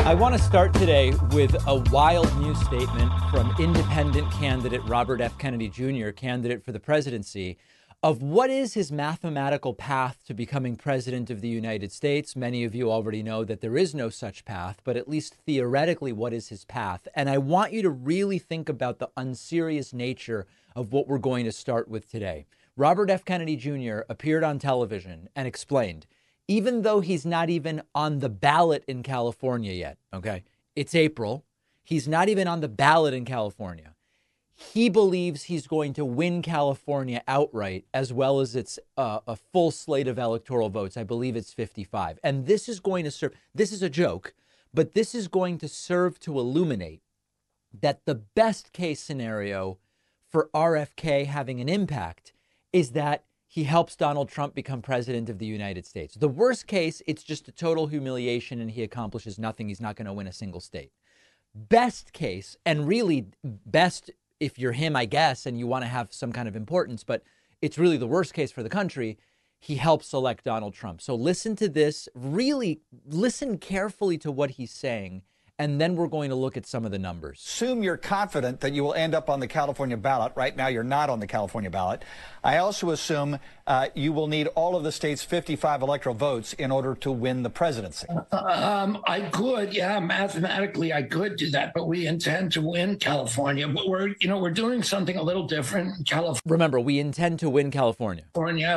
I want to start today with a wild news statement from independent candidate Robert F. Kennedy Jr., candidate for the presidency, of what is his mathematical path to becoming president of the United States. Many of you already know that there is no such path, but at least theoretically, what is his path? And I want you to really think about the unserious nature of what we're going to start with today. Robert F. Kennedy Jr. appeared on television and explained, even though he's not even on the ballot in California yet, okay? It's April. He's not even on the ballot in California. He believes he's going to win California outright, as well as it's a full slate of electoral votes. I believe it's 55. And this is going to serve, this is a joke, but this is going to serve to illuminate that the best case scenario for RFK having an impact is that he helps Donald Trump become president of the United States. The worst case, it's just a total humiliation and he accomplishes nothing. He's not going to win a single state. Best case, and really best if you're him, I guess, and you want to have some kind of importance, but it's really the worst case for the country, he helps elect Donald Trump. So listen to this, really listen carefully to what he's saying, and then we're going to look at some of the numbers. Assume you're confident that you will end up on the California ballot. Right now, you're not on the California ballot. I also assume you will need all of the state's 55 electoral votes in order to win the presidency. I could, yeah, mathematically I could do that, but we intend to win California. But we're doing something a little different in California. Remember, we intend to win California.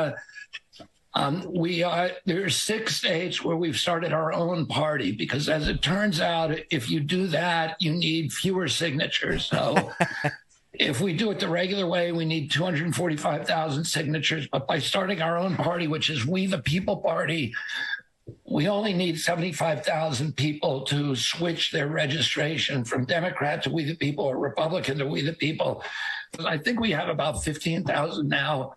There's 6 states where we've started our own party because, as it turns out, if you do that, you need fewer signatures. So if we do it the regular way, we need 245,000 signatures. But by starting our own party, which is We the People Party, we only need 75,000 people to switch their registration from Democrat to We the People or Republican to We the People. I think we have about 15,000 now.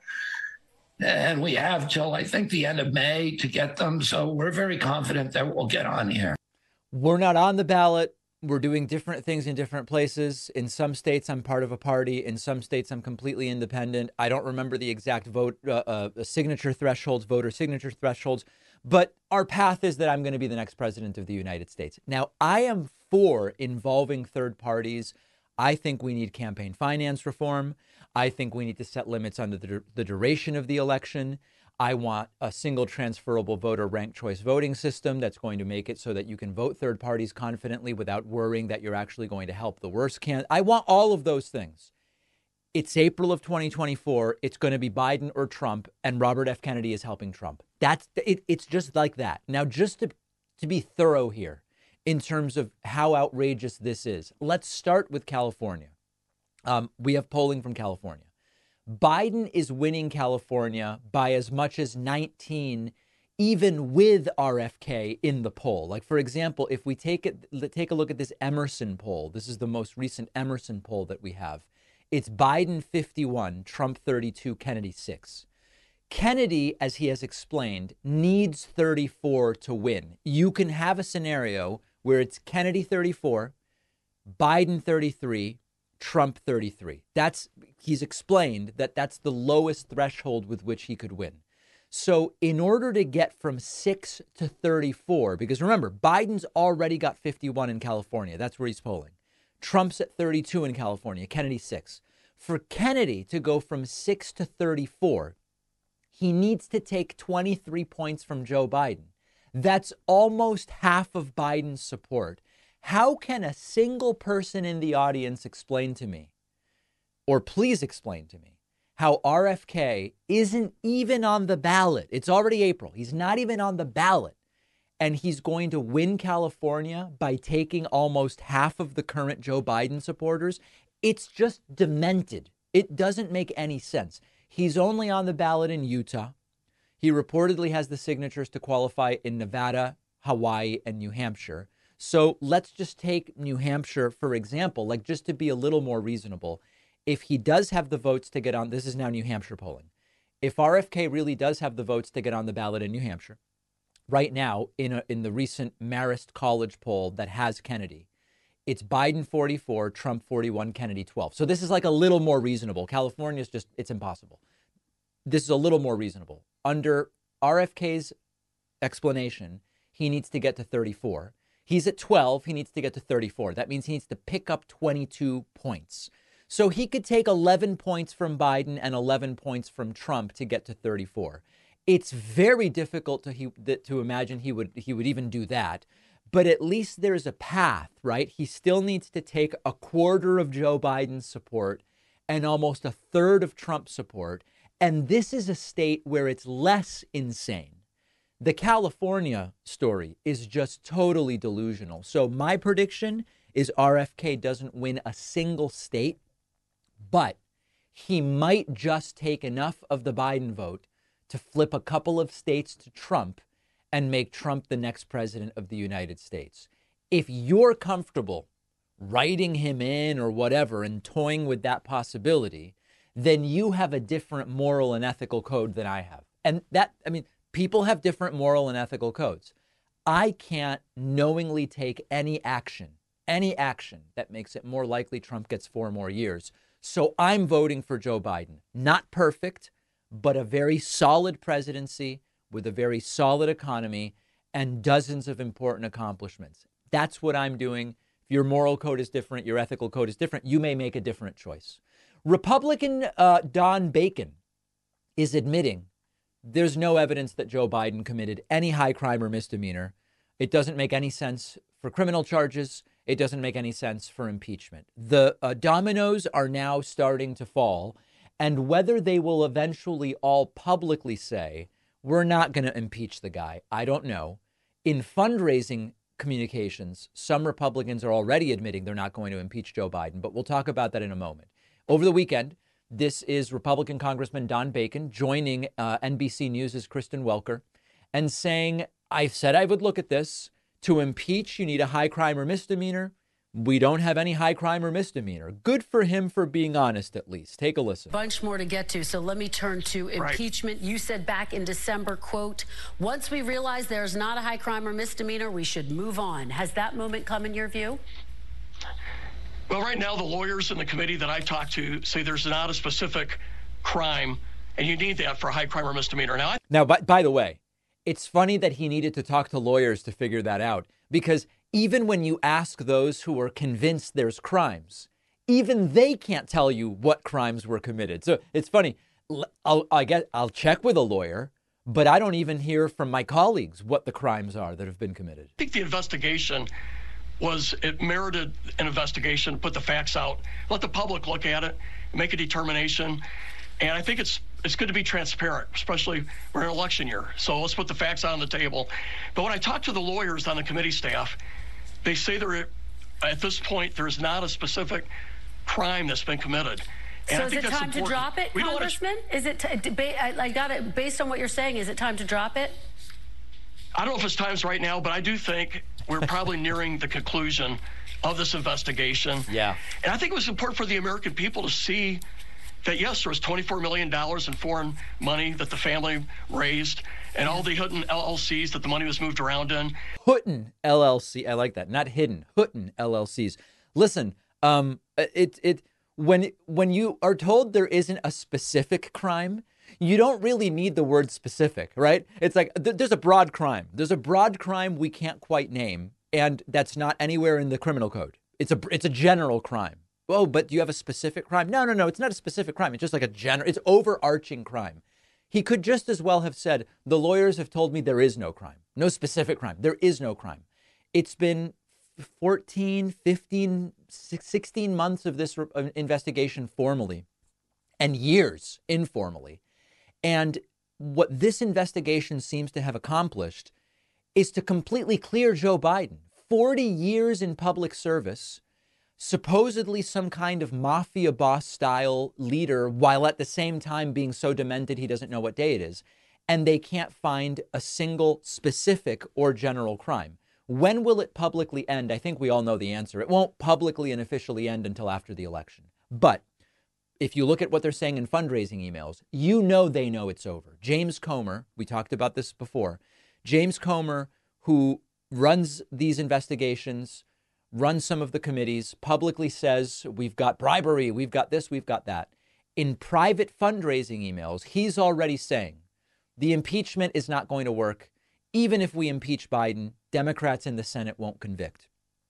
And we have till, I think, the end of May to get them. So we're very confident that we'll get on here. We're not on the ballot. We're doing different things in different places. In some states, I'm part of a party. In some states, I'm completely independent. I don't remember the exact signature thresholds, voter signature thresholds. But our path is that I'm going to be the next president of the United States. Now, I am for involving third parties. I think we need campaign finance reform. I think we need to set limits on the duration of the election. I want a single transferable voter ranked choice voting system that's going to make it so that you can vote third parties confidently without worrying that you're actually going to help the worst candidate. I want all of those things. It's April of 2024. It's going to be Biden or Trump, and Robert F. Kennedy is helping Trump. That's it. It's just like that. Now, just to be thorough here in terms of how outrageous this is, let's start with California. We have polling from California. Biden is winning California by as much as 19, even with RFK in the poll. Like, for example, if we take a look at this Emerson poll, this is the most recent Emerson poll that we have. It's Biden 51, Trump 32, Kennedy 6. Kennedy, as he has explained, needs 34 to win. You can have a scenario where it's Kennedy 34, Biden 33, Trump 33. He's explained that that's the lowest threshold with which he could win. So in order to get from 6 to 34, because remember, Biden's already got 51 in California. That's where he's polling. Trump's at 32 in California, Kennedy 6. For Kennedy to go from 6 to 34, he needs to take 23 points from Joe Biden. That's almost half of Biden's support. How can a single person in the audience explain to me, or please explain to me, how RFK isn't even on the ballot? It's already April. He's not even on the ballot. And he's going to win California by taking almost half of the current Joe Biden supporters. It's just demented. It doesn't make any sense. He's only on the ballot in Utah. He reportedly has the signatures to qualify in Nevada, Hawaii, and New Hampshire. So let's just take New Hampshire, for example, like just to be a little more reasonable. If he does have the votes to get on, this is now New Hampshire polling. If RFK really does have the votes to get on the ballot in New Hampshire, right now in the recent Marist College poll that has Kennedy, it's Biden 44, Trump 41, Kennedy 12. So this is like a little more reasonable. California is just, it's impossible. This is a little more reasonable. Under RFK's explanation, he needs to get to 34. He's at 12. He needs to get to 34. That means he needs to pick up 22 points. So he could take 11 points from Biden and 11 points from Trump to get to 34. It's very difficult to imagine he would even do that. But at least there's a path, right? He still needs to take a quarter of Joe Biden's support and almost a third of Trump's support. And this is a state where it's less insane. The California story is just totally delusional. So my prediction is RFK doesn't win a single state, but he might just take enough of the Biden vote to flip a couple of states to Trump and make Trump the next president of the United States. If you're comfortable writing him in or whatever and toying with that possibility, then you have a different moral and ethical code than I have. And that, I mean, people have different moral and ethical codes. I can't knowingly take any action that makes it more likely Trump gets 4 more years. So I'm voting for Joe Biden. Not perfect, but a very solid presidency with a very solid economy and dozens of important accomplishments. That's what I'm doing. If your moral code is different, your ethical code is different, you may make a different choice. Republican Don Bacon is admitting there's no evidence that Joe Biden committed any high crime or misdemeanor. It doesn't make any sense for criminal charges. It doesn't make any sense for impeachment. The dominoes are now starting to fall, and whether they will eventually all publicly say, we're not going to impeach the guy, I don't know. In fundraising communications, some Republicans are already admitting they're not going to impeach Joe Biden, but we'll talk about that in a moment. Over the weekend, this is Republican Congressman Don Bacon joining NBC News' Kristen Welker and saying, I said I would look at this. To impeach, you need a high crime or misdemeanor. We don't have any high crime or misdemeanor. Good for him for being honest, at least. Take a listen. Bunch more to get to, so let me turn to impeachment. Right. You said back in December, quote, once we realize there's not a high crime or misdemeanor, we should move on. Has that moment come in your view? Well, right now, the lawyers in the committee that I've talked to say there's not a specific crime, and you need that for a high crime or misdemeanor. Now, by the way, it's funny that he needed to talk to lawyers to figure that out, because even when you ask those who are convinced there's crimes, even they can't tell you what crimes were committed. So it's funny. I'll check with a lawyer, but I don't even hear from my colleagues what the crimes are that have been committed. I think the investigation it merited an investigation, put the facts out, let the public look at it, make a determination. And I think it's good to be transparent, especially we're in an election year. So let's put the facts out on the table. But when I talk to the lawyers on the committee staff, they say at this point, there's not a specific crime that's been committed. And so is it time to drop it, Congressman? Is it based on what you're saying, is it time to drop it? I don't know if it's times right now, but I do think we're probably nearing the conclusion of this investigation. Yeah. And I think it was important for the American people to see that, yes, there was $24 million in foreign money that the family raised and all the Houghton LLCs that the money was moved around in. Houghton LLC. I like that. Not hidden. Houghton LLCs. Listen, when you are told there isn't a specific crime, you don't really need the word specific, right? It's like there's a broad crime. There's a broad crime we can't quite name, and that's not anywhere in the criminal code. It's a general crime. Oh, but do you have a specific crime? No. It's not a specific crime. It's just like it's overarching crime. He could just as well have said, the lawyers have told me there is no crime, no specific crime. There is no crime. It's been 14, 15, 16 months of this investigation formally and years informally. And what this investigation seems to have accomplished is to completely clear Joe Biden. 40 years in public service, supposedly some kind of mafia boss style leader, while at the same time being so demented he doesn't know what day it is. And they can't find a single specific or general crime. When will it publicly end? I think we all know the answer. It won't publicly and officially end until after the election. But if you look at what they're saying in fundraising emails, you know they know it's over. James Comer, we talked about this before, James Comer, who runs these investigations, runs some of the committees, publicly says, we've got bribery, we've got this, we've got that. In private fundraising emails, he's already saying the impeachment is not going to work. Even if we impeach Biden, Democrats in the Senate won't convict.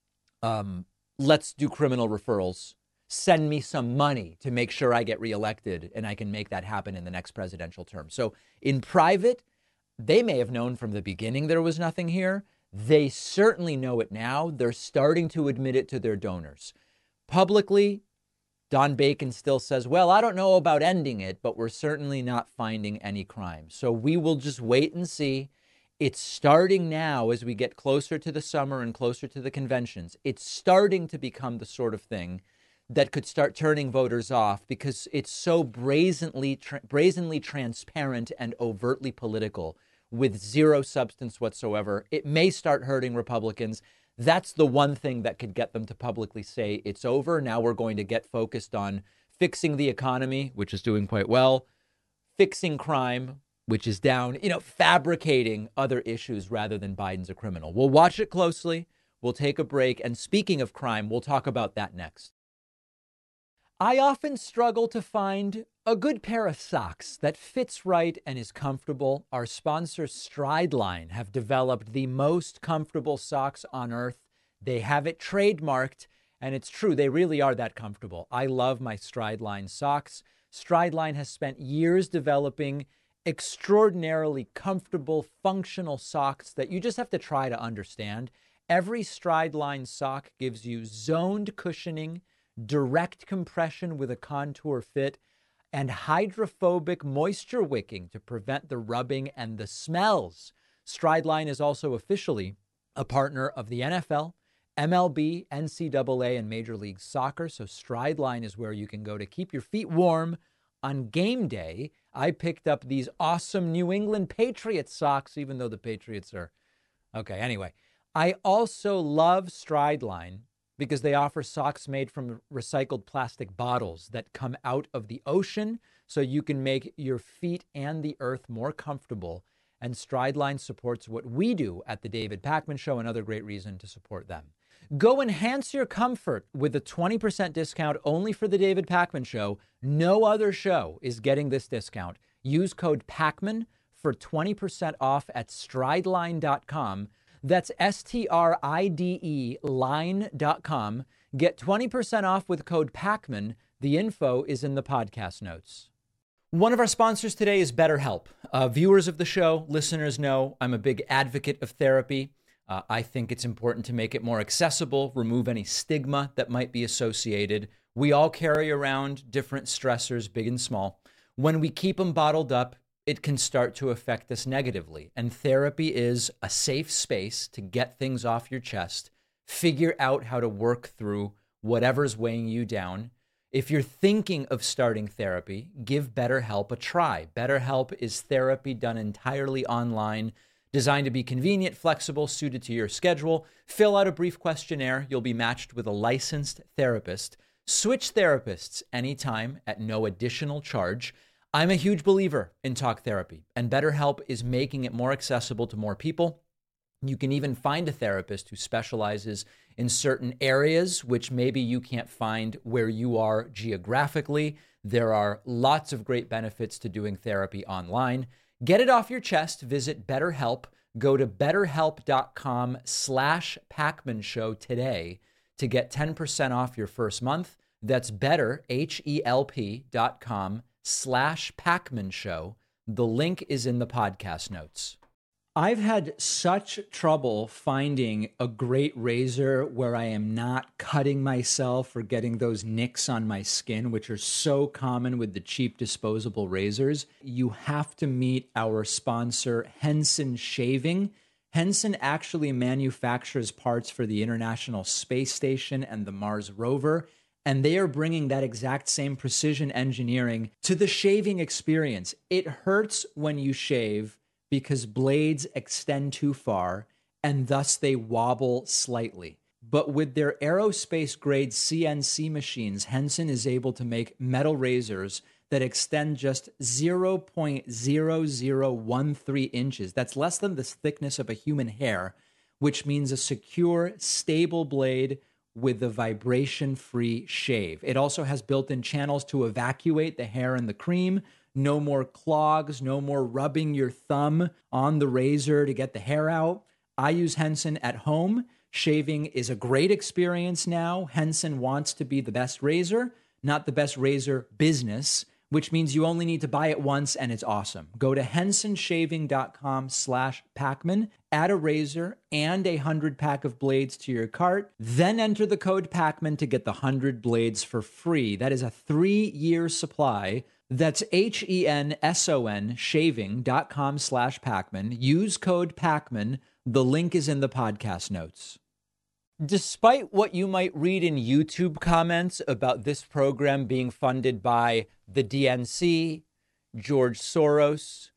Let's do criminal referrals. Send me some money to make sure I get reelected and I can make that happen in the next presidential term. So in private, they may have known from the beginning there was nothing here. They certainly know it now. They're starting to admit it to their donors. Publicly, Don Bacon still says, well, I don't know about ending it, but we're certainly not finding any crime. So we will just wait and see. It's starting now as we get closer to the summer and closer to the conventions. It's starting to become the sort of thing that could start turning voters off because it's so brazenly transparent and overtly political with zero substance whatsoever. It may start hurting Republicans. That's the one thing that could get them to publicly say it's over. Now we're going to get focused on fixing the economy, which is doing quite well, fixing crime, which is down, fabricating other issues rather than Biden's a criminal. We'll watch it closely. We'll take a break. And speaking of crime, we'll talk about that next. I often struggle to find a good pair of socks that fits right and is comfortable. Our sponsor, Strideline, have developed the most comfortable socks on earth. They have it trademarked, and it's true. They really are that comfortable. I love my Strideline socks. Strideline has spent years developing extraordinarily comfortable, functional socks that you just have to try to understand. Every Strideline sock gives you zoned cushioning, direct compression with a contour fit, and hydrophobic moisture wicking to prevent the rubbing and the smells. Strideline is also officially a partner of the NFL, MLB, NCAA, and Major League Soccer. So Strideline is where you can go to keep your feet warm on game day. I picked up these awesome New England Patriots socks, even though the Patriots are... Okay, anyway. I also love Strideline because they offer socks made from recycled plastic bottles that come out of the ocean so you can make your feet and the earth more comfortable. And Strideline supports what we do at the David Pakman Show, another great reason to support them. Go enhance your comfort with a 20% discount only for the David Pakman Show. No other show is getting this discount. Use code PAKMAN for 20% off at strideline.com. That's STRIDE line.com. Get 20% off with code PAKMAN. The info is in the podcast notes. One of our sponsors today is BetterHelp. Viewers of the show, listeners know I'm a big advocate of therapy. I think it's important to make it more accessible, remove any stigma that might be associated. We all carry around different stressors, big and small. When we keep them bottled up, it can start to affect us negatively. And therapy is a safe space to get things off your chest, figure out how to work through whatever's weighing you down. If you're thinking of starting therapy, give BetterHelp a try. BetterHelp is therapy done entirely online, designed to be convenient, flexible, suited to your schedule. Fill out a brief questionnaire. You'll be matched with a licensed therapist. Switch therapists anytime at no additional charge. I'm a huge believer in talk therapy, and BetterHelp is making it more accessible to more people. You can even find a therapist who specializes in certain areas, which maybe you can't find where you are geographically. There are lots of great benefits to doing therapy online. Get it off your chest. Visit BetterHelp. Go to betterhelp.com/Pakman Show today to get 10% off your first month. That's betterhelp.com/Pakman Show. The link is in the podcast notes. I've had such trouble finding a great razor where I am not cutting myself or getting those nicks on my skin, which are so common with the cheap disposable razors. You have to meet our sponsor, Henson Shaving. Henson actually manufactures parts for the International Space Station and the Mars rover, and they are bringing that exact same precision engineering to the shaving experience. It hurts when you shave because blades extend too far, and thus they wobble slightly. But with their aerospace-grade CNC machines, Henson is able to make metal razors that extend just 0.0013 inches. That's less than the thickness of a human hair, which means a secure, stable blade with a vibration-free shave. It also has built-in channels to evacuate the hair and the cream. No more clogs, no more rubbing your thumb on the razor to get the hair out. I use Henson at home. Shaving is a great experience now. Henson wants to be the best razor, not the best razor business, which means you only need to buy it once and it's awesome. Go to hensonshaving.com/Pacman, add a razor and a 100-pack of blades to your cart, then enter the code Pacman to get the 100 blades for free. That is a 3-year supply. That's HENSON shaving.com/Pacman. Use code Pacman. The link is in the podcast notes. Despite what you might read in YouTube comments about this program being funded by the DNC, George Soros,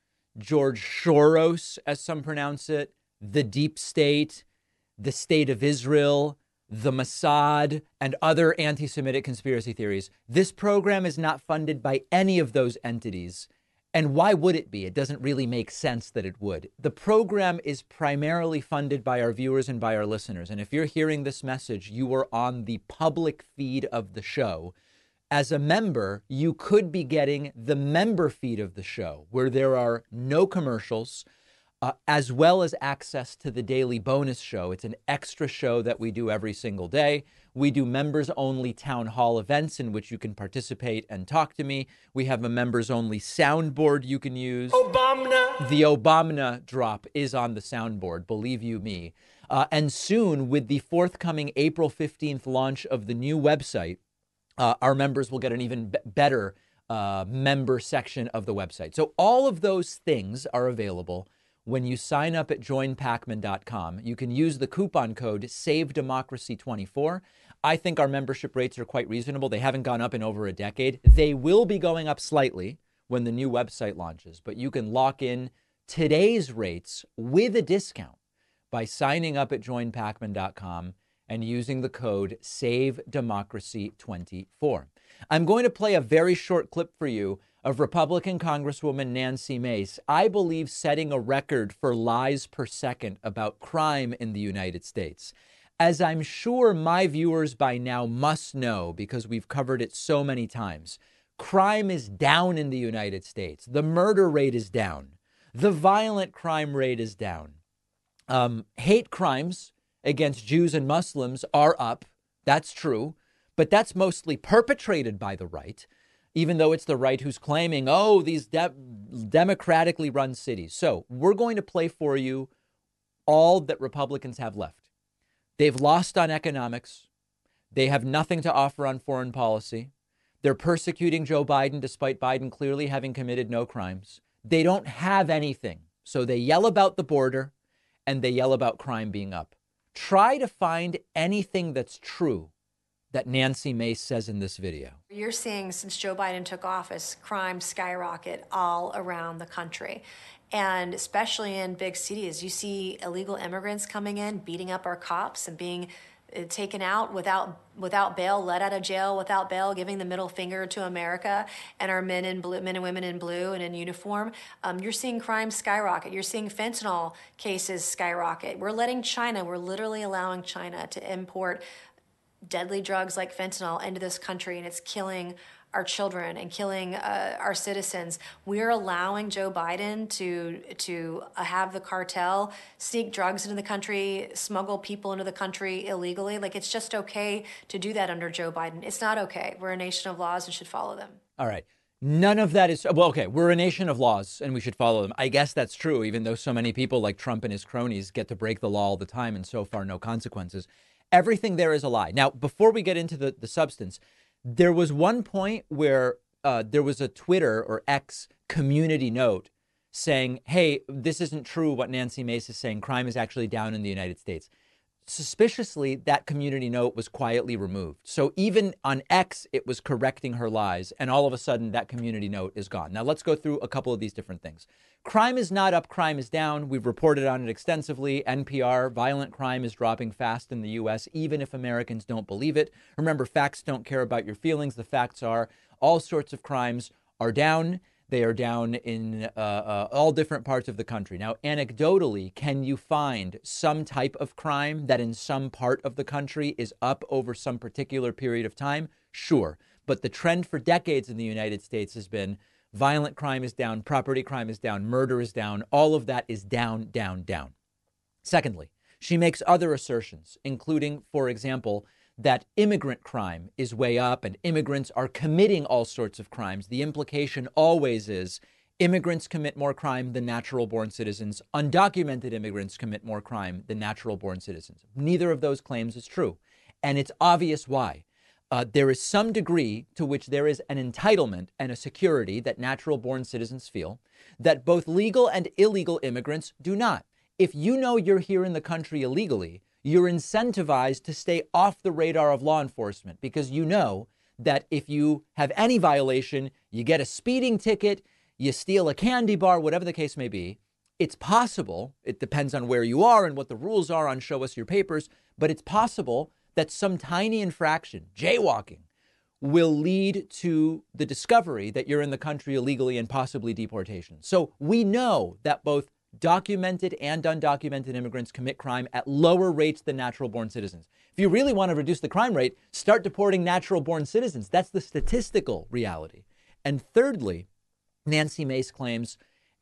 as some pronounce it, the deep state, the state of Israel, the Mossad, and other anti-Semitic conspiracy theories, this program is not funded by any of those entities. And why would it be? It doesn't really make sense that it would. The program is primarily funded by our viewers and by our listeners. And if you're hearing this message, you are on the public feed of the show. As a member, you could be getting the member feed of the show, where there are no commercials, as well as access to the daily bonus show. It's an extra show that we do every single day. We do members-only town hall events in which you can participate and talk to me. We have a members-only soundboard you can use. Obama! The Obama drop is on the soundboard, believe you me. And soon, with the forthcoming April 15th launch of the new website, our members will get an even better member section of the website. So all of those things are available when you sign up at joinpacman.com. You can use the coupon code SAVEDEMOCRACY24. I think our membership rates are quite reasonable. They haven't gone up in over a decade. They will be going up slightly when the new website launches, but you can lock in today's rates with a discount by signing up at joinpacman.com and using the code SAVEDEMOCRACY24. I'm going to play a very short clip for you of Republican Congresswoman Nancy Mace, I believe, setting a record for lies per second about crime in the United States. As I'm sure my viewers by now must know, because we've covered it so many times, crime is down in the United States. The murder rate is down. The violent crime rate is down. Hate crimes against Jews and Muslims are up. That's true. But that's mostly perpetrated by the right, even though it's the right who's claiming, oh, these democratically run cities. So we're going to play for you all that Republicans have left. They've lost on economics. They have nothing to offer on foreign policy. They're persecuting Joe Biden, despite Biden clearly having committed no crimes. They don't have anything. So they yell about the border and they yell about crime being up. Try to find anything that's true that Nancy Mace says in this video. You're seeing, since Joe Biden took office, crime skyrocket all around the country. And especially in big cities, you see illegal immigrants coming in, beating up our cops and being taken out without bail, let out of jail without bail, giving the middle finger to America and our men and women in blue and in uniform. You're seeing crime skyrocket. You're seeing fentanyl cases skyrocket. We're literally allowing China to import deadly drugs like fentanyl into this country, and it's killing our children and killing our citizens. We're allowing Joe Biden to have the cartel sneak drugs into the country, smuggle people into the country illegally. Like, it's just okay to do that under Joe Biden. It's not okay. We're a nation of laws and should follow them. All right. None of that is, well, okay, we're a nation of laws and we should follow them. I guess that's true, even though so many people like Trump and his cronies get to break the law all the time and so far no consequences. Everything there is a lie. Now, before we get into the substance, there was one point where there was a Twitter or X community note saying, hey, this isn't true what Nancy Mace is saying. Crime is actually down in the United States. Suspiciously, that community note was quietly removed. So even on X, it was correcting her lies. And all of a sudden, that community note is gone. Now, let's go through a couple of these different things. Crime is not up. Crime is down. We've reported on it extensively. NPR, violent crime is dropping fast in the U.S., even if Americans don't believe it. Remember, facts don't care about your feelings. The facts are all sorts of crimes are down. They are down in all different parts of the country. Now, anecdotally, can you find some type of crime that in some part of the country is up over some particular period of time? Sure. But the trend for decades in the United States has been violent crime is down, property crime is down, murder is down. All of that is down, down, down. Secondly, She makes other assertions, including, for example, that immigrant crime is way up and immigrants are committing all sorts of crimes. The implication always is immigrants commit more crime than natural-born citizens. Undocumented immigrants commit more crime than natural-born citizens. Neither of those claims is true. And it's obvious why. There is some degree to which there is an entitlement and a security that natural-born citizens feel that both legal and illegal immigrants do not. If you know you're here in the country illegally, you're incentivized to stay off the radar of law enforcement because you know that if you have any violation, you get a speeding ticket, you steal a candy bar, whatever the case may be. It's possible, it depends on where you are and what the rules are on show us your papers, but it's possible that some tiny infraction, jaywalking, will lead to the discovery that you're in the country illegally and possibly deportation. So we know that both documented and undocumented immigrants commit crime at lower rates than natural-born citizens. If you really want to reduce the crime rate, start deporting natural-born citizens. That's the statistical reality. And thirdly, Nancy Mace claims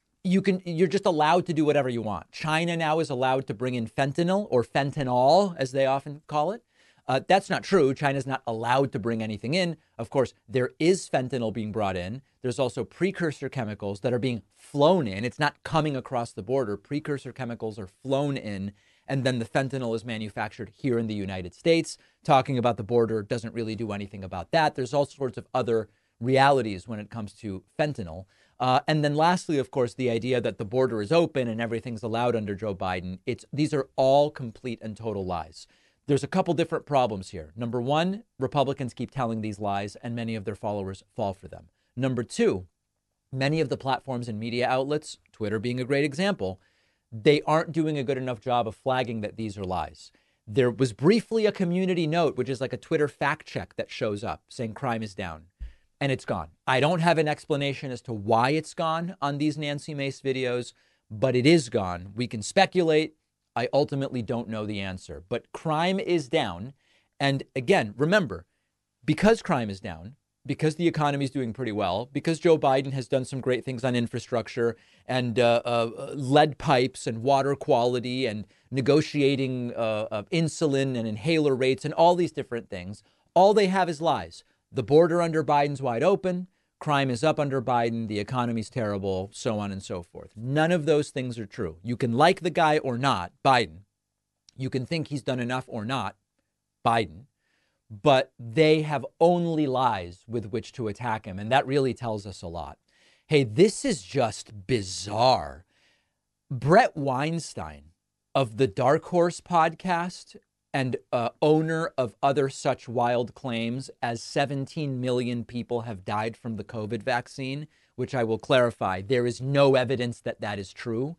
you're just allowed to do whatever you want. China now is allowed to bring in fentanyl, or fentanyl, as they often call it. That's not true. China's not allowed to bring anything in. Of course, there is fentanyl being brought in. There's also precursor chemicals that are being flown in. It's not coming across the border. Precursor chemicals are flown in, and then the fentanyl is manufactured here in the United States. Talking about the border doesn't really do anything about that. There's all sorts of other realities when it comes to fentanyl. And then lastly, of course, the idea that the border is open and everything's allowed under Joe Biden. These are all complete and total lies. There's a couple different problems here. Number one, Republicans keep telling these lies and many of their followers fall for them. Number two, many of the platforms and media outlets, Twitter being a great example, they aren't doing a good enough job of flagging that these are lies. There was briefly a community note, which is like a Twitter fact check that shows up saying crime is down, and it's gone. I don't have an explanation as to why it's gone on these Nancy Mace videos, but it is gone. We can speculate. I ultimately don't know the answer, but crime is down. And again, remember, because crime is down, because the economy is doing pretty well, because Joe Biden has done some great things on infrastructure and lead pipes and water quality and negotiating insulin and inhaler rates and all these different things, all they have is lies. The border under Biden's wide open. Crime is up under Biden. The economy's terrible, so on and so forth. None of those things are true. You can like the guy or not, Biden. You can think he's done enough or not, Biden. But they have only lies with which to attack him. And that really tells us a lot. Hey, this is just bizarre. Brett Weinstein of the Dark Horse podcast and owner of other such wild claims as 17 million people have died from the COVID vaccine, which I will clarify, there is no evidence that that is true.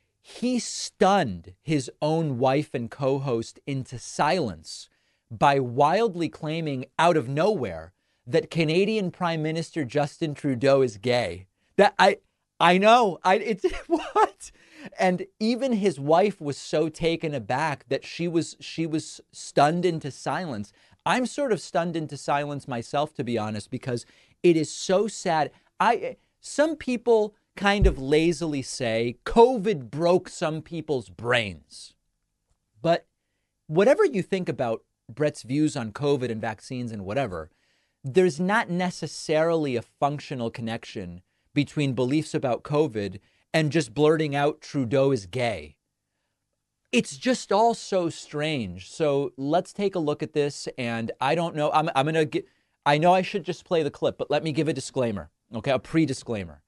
He stunned his own wife and co-host into silence by wildly claiming out of nowhere that Canadian Prime Minister Justin Trudeau is gay. That I know, it's what? And even his wife was so taken aback that she was stunned into silence. I'm sort of stunned into silence myself, to be honest, because it is so sad. Some people kind of lazily say COVID broke some people's brains. But whatever you think about Brett's views on COVID and vaccines and whatever, there's not necessarily a functional connection between beliefs about COVID and just blurting out Trudeau is gay. It's just all so strange. So let's take a look at this. And I don't know. I'm going to get, I know I should just play the clip, but let me give a disclaimer. Okay, a pre-disclaimer.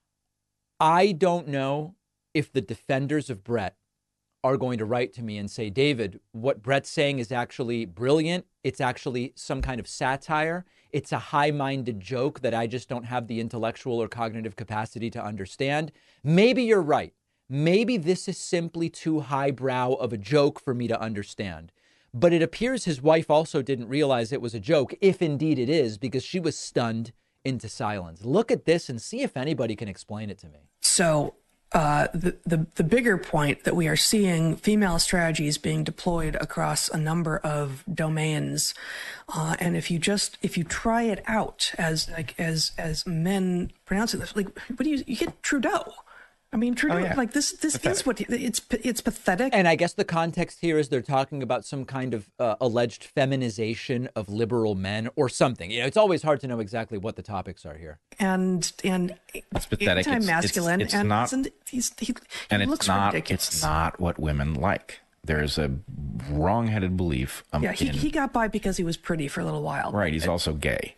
I don't know if the defenders of Brett are going to write to me and say, David, what Brett's saying is actually brilliant. It's actually some kind of satire. It's a high-minded joke that I just don't have the intellectual or cognitive capacity to understand. Maybe you're right. Maybe this is simply too highbrow of a joke for me to understand. But it appears his wife also didn't realize it was a joke, if indeed it is, because she was stunned into silence. Look at this and see if anybody can explain it to me. So the bigger point that we are seeing female strategies being deployed across a number of domains, and if you try it out as men pronounce it, like what do you hit Trudeau? I mean, Trudeau, like this is what it's pathetic. And I guess the context here is they're talking about some kind of alleged feminization of liberal men or something. You know, it's always hard to know exactly what the topics are here. And it's pathetic. Anti-masculine, it's not, he it's not ridiculous. It's not what women like. There's a wrong-headed belief. He got by because he was pretty for a little while. Right. He's also gay.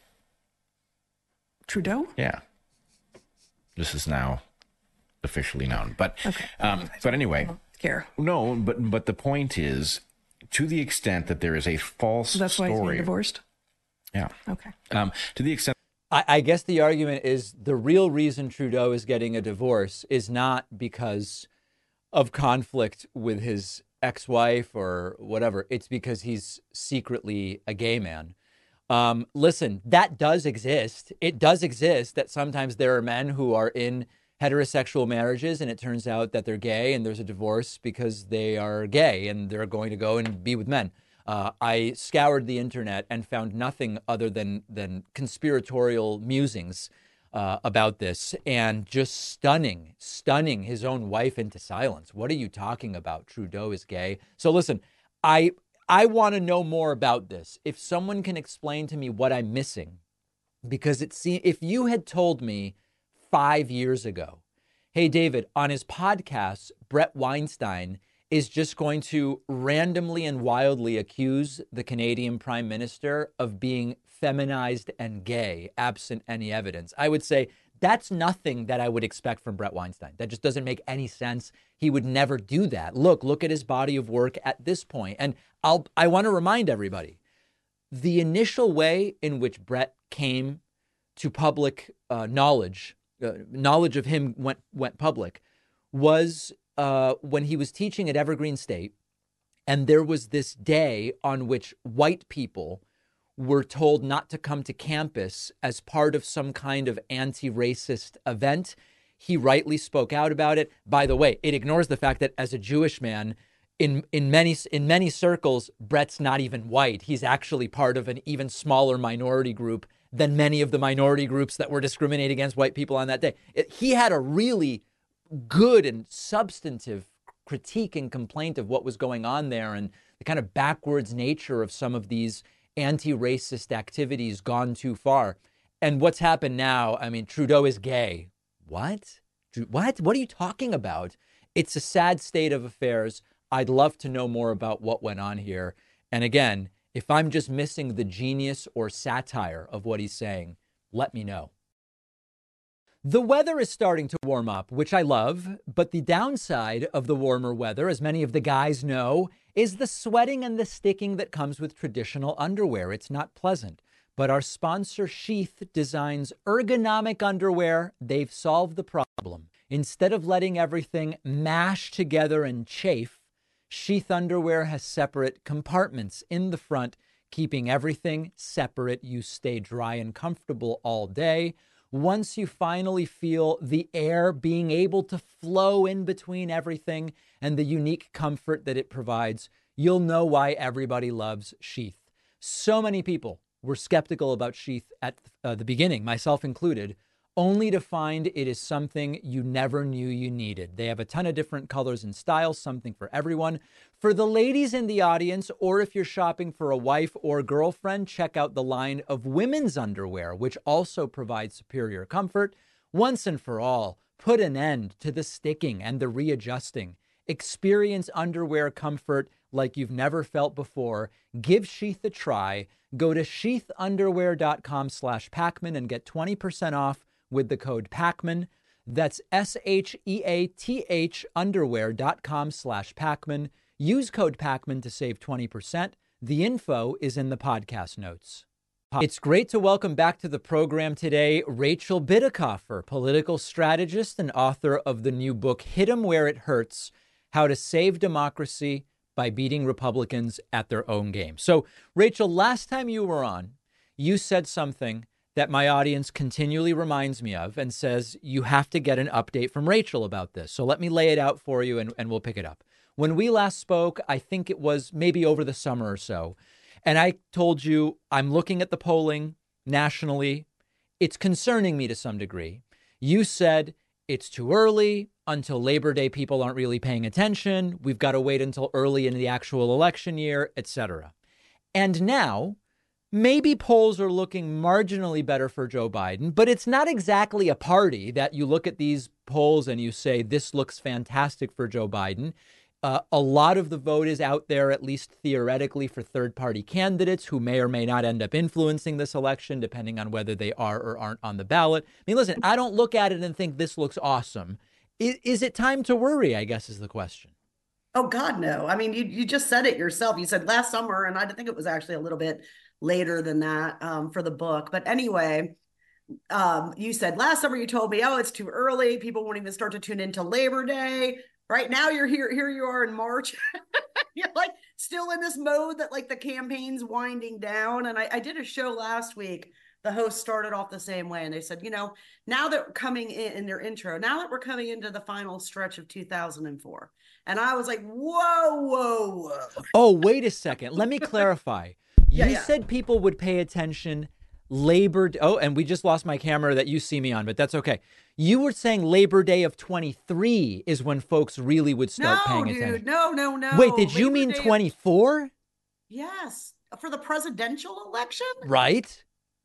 Trudeau? Yeah. This is now officially known, but okay. But anyway, care. No, but the point is, to the extent that there is a false that's story, why he's getting divorced. Yeah. Okay. To the extent, I guess the argument is the real reason Trudeau is getting a divorce is not because of conflict with his ex-wife or whatever. It's because he's secretly a gay man. Listen, that does exist. It does exist that sometimes there are men who are in heterosexual marriages and it turns out that they're gay and there's a divorce because they are gay and they're going to go and be with men. I scoured the internet and found nothing other than conspiratorial musings about this and just stunning his own wife into silence. What are you talking about? Trudeau is gay. So listen, I want to know more about this. If someone can explain to me what I'm missing, because if you had told me 5 years ago, hey, David, on his podcast, Brett Weinstein is just going to randomly and wildly accuse the Canadian Prime Minister of being feminized and gay, absent any evidence, I would say that's nothing that I would expect from Brett Weinstein. That just doesn't make any sense. He would never do that. Look at his body of work at this point. And I want to remind everybody, the initial way in which Brett came to public knowledge of him went public was when he was teaching at Evergreen State. And there was this day on which white people were told not to come to campus as part of some kind of anti-racist event. He rightly spoke out about it. By the way, it ignores the fact that as a Jewish man, in many circles, Brett's not even white. He's actually part of an even smaller minority group than many of the minority groups that were discriminating against white people on that day. He had a really good and substantive critique and complaint of what was going on there and the kind of backwards nature of some of these anti-racist activities gone too far. And what's happened now, I mean, Trudeau is gay. What? What are you talking about? It's a sad state of affairs. I'd love to know more about what went on here. And again, if I'm just missing the genius or satire of what he's saying, let me know. The weather is starting to warm up, which I love, but the downside of the warmer weather, as many of the guys know, is the sweating and the sticking that comes with traditional underwear. It's not pleasant. But our sponsor Sheath designs ergonomic underwear. They've solved the problem. Instead of letting everything mash together and chafe, Sheath underwear has separate compartments in the front, keeping everything separate. You stay dry and comfortable all day. Once you finally feel the air being able to flow in between everything and the unique comfort that it provides, you'll know why everybody loves Sheath. So many people were skeptical about Sheath at the beginning, myself included, only to find it is something you never knew you needed. They have a ton of different colors and styles, something for everyone. For the ladies in the audience, or if you're shopping for a wife or girlfriend, check out the line of women's underwear, which also provides superior comfort. Once and for all, put an end to the sticking and the readjusting. Experience underwear comfort like you've never felt before. Give Sheath a try. Go to sheathunderwear.com/Pacman and get 20% off with the code Pacman. That's SHEATH underwear.com/Pacman. Use code Pacman to save 20%. The info is in the podcast notes. It's great to welcome back to the program today Rachel Bitecofer, political strategist and author of the new book, Hit 'em Where It Hurts, How to Save Democracy by Beating Republicans at Their Own Game. So, Rachel, last time you were on, you said something that my audience continually reminds me of and says, you have to get an update from Rachel about this. So let me lay it out for you and we'll pick it up. When we last spoke, I think it was maybe over the summer or so, and I told you I'm looking at the polling nationally. It's concerning me to some degree. You said it's too early. Until Labor Day, people aren't really paying attention. We've got to wait until early in the actual election year, etc. And now, maybe polls are looking marginally better for Joe Biden, but it's not exactly a party that you look at these polls and you say, this looks fantastic for Joe Biden. A lot of the vote is out there, at least theoretically, for third-party candidates who may or may not end up influencing this election, depending on whether they are or aren't on the ballot. I mean, listen, I don't look at it and think this looks awesome. Is it time to worry, I guess, is the question. Oh, God, no. I mean, you just said it yourself. You said last summer, and I think it was actually a little bit later than that for the book. But anyway, you said last summer, you told me, oh, it's too early. People won't even start to tune into Labor Day. Right now, you're here you are in March. You're like still in this mode that like the campaign's winding down. And I did a show last week. The host started off the same way. And they said, now that we're coming in their intro, now that we're coming into the final stretch of 2004. And I was like, whoa. Oh, wait a second. Let me clarify. You said people would pay attention Labor Day. Oh, and we just lost my camera that you see me on, but that's okay. You were saying Labor Day of 23 is when folks really would start paying attention. No. Wait, did you mean 24? Yes. For the presidential election? Right.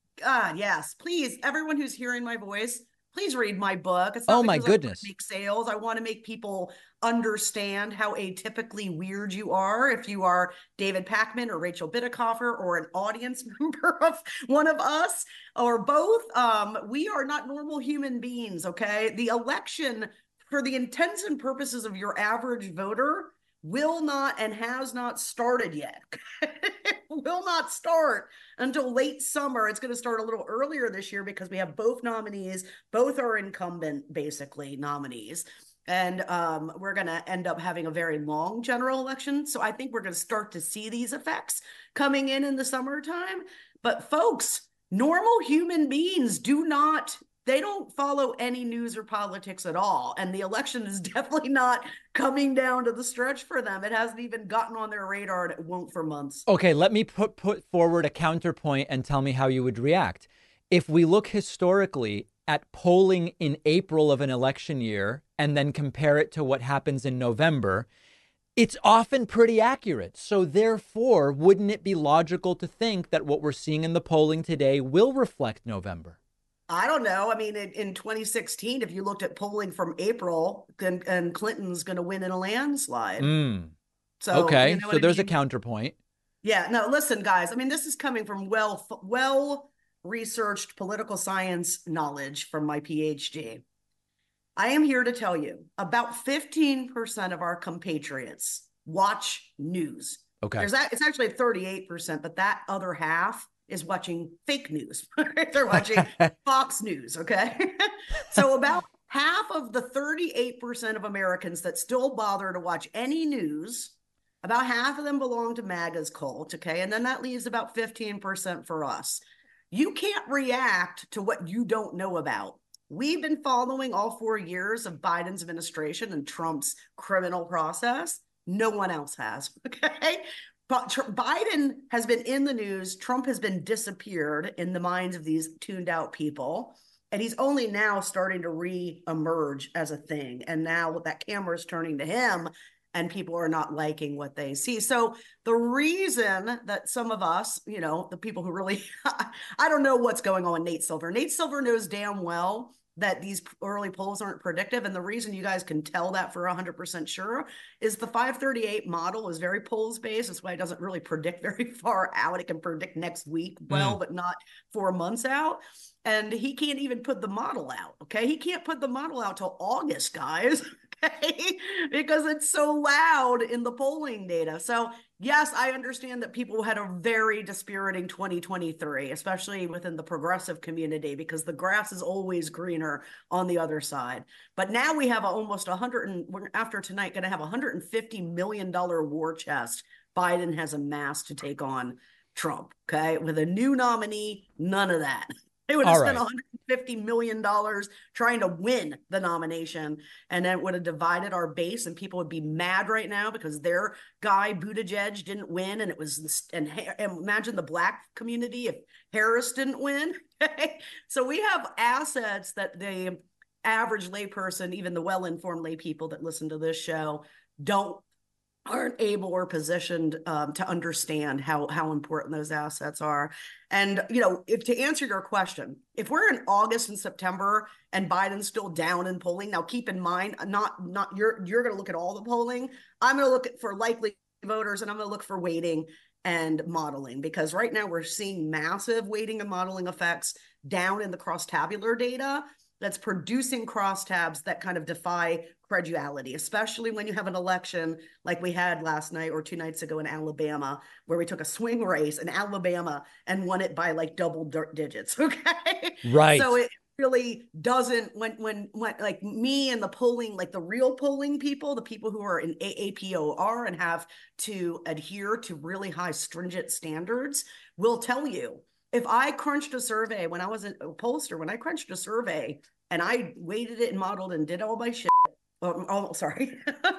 Yes. Please, everyone who's hearing my voice, please read my book. It's not my goodness. I make sales. I want to make people understand how atypically weird you are if you are David Pakman or Rachel Bitecofer or an audience member of one of us or both. We are not normal human beings, okay? The election, for the intents and purposes of your average voter, will not and has not started yet. It will not start until late summer. It's going to start a little earlier this year because we have both nominees. Both are incumbent, basically, nominees. And we're going to end up having a very long general election. So I think we're going to start to see these effects coming in the summertime. But folks, normal human beings they don't follow any news or politics at all. And the election is definitely not coming down to the stretch for them. It hasn't even gotten on their radar, and it won't for months. Okay, let me put forward a counterpoint and tell me how you would react. If we look historically at polling in April of an election year and then compare it to what happens in November, it's often pretty accurate. So therefore, wouldn't it be logical to think that what we're seeing in the polling today will reflect November? I don't know. I mean, in 2016, if you looked at polling from April, and Clinton's going to win in a landslide. So, okay, so there's a counterpoint. Yeah, no, listen, guys. I mean, this is coming from well-researched political science knowledge from my PhD. I am here to tell you about 15% of our compatriots watch news. Okay. It's actually 38%, but that other half is watching fake news. They're watching Fox News, okay? So about half of the 38% of Americans that still bother to watch any news, about half of them belong to MAGA's cult, okay? And then that leaves about 15% for us. You can't react to what you don't know about. We've been following all 4 years of Biden's administration and Trump's criminal process. No one else has, okay? But Biden has been in the news. Trump has been disappeared in the minds of these tuned out people. And he's only now starting to re-emerge as a thing. And now that camera is turning to him and people are not liking what they see. So the reason that some of us, the people who really, I don't know what's going on with Nate Silver. Nate Silver knows damn well that these early polls aren't predictive. And the reason you guys can tell that for 100% sure is the 538 model is very polls based. That's why it doesn't really predict very far out. It can predict next week but not 4 months out. And he can't even put the model out. Okay. He can't put the model out till August, guys. Okay. Because it's so loud in the polling data. So yes, I understand that people had a very dispiriting 2023, especially within the progressive community, because the grass is always greener on the other side. But now we have almost we're after tonight going to have $150 million war chest Biden has amassed to take on Trump. Okay. With a new nominee, none of that. They would have spent $150 million trying to win the nomination, and then it would have divided our base, and people would be mad right now because their guy Buttigieg didn't win, and and imagine the Black community if Harris didn't win. So we have assets that the average layperson, even the well-informed lay people that listen to this show, aren't able or positioned to understand how important those assets are. And, to answer your question, if we're in August and September and Biden's still down in polling, now keep in mind, you're going to look at all the polling. I'm going to look for likely voters, and I'm going to look for weighting and modeling, because right now we're seeing massive weighting and modeling effects down in the cross-tabular data that's producing crosstabs that kind of defy credulity, especially when you have an election like we had last night or 2 nights ago in Alabama, where we took a swing race in Alabama and won it by like double digits. Okay. Right. So it really doesn't, when like me and the polling, like the real polling people, the people who are in AAPOR and have to adhere to really high stringent standards, will tell you, if I crunched a survey when I was a pollster, when I crunched a survey and I weighted it and modeled and did all my shit. Oh, sorry.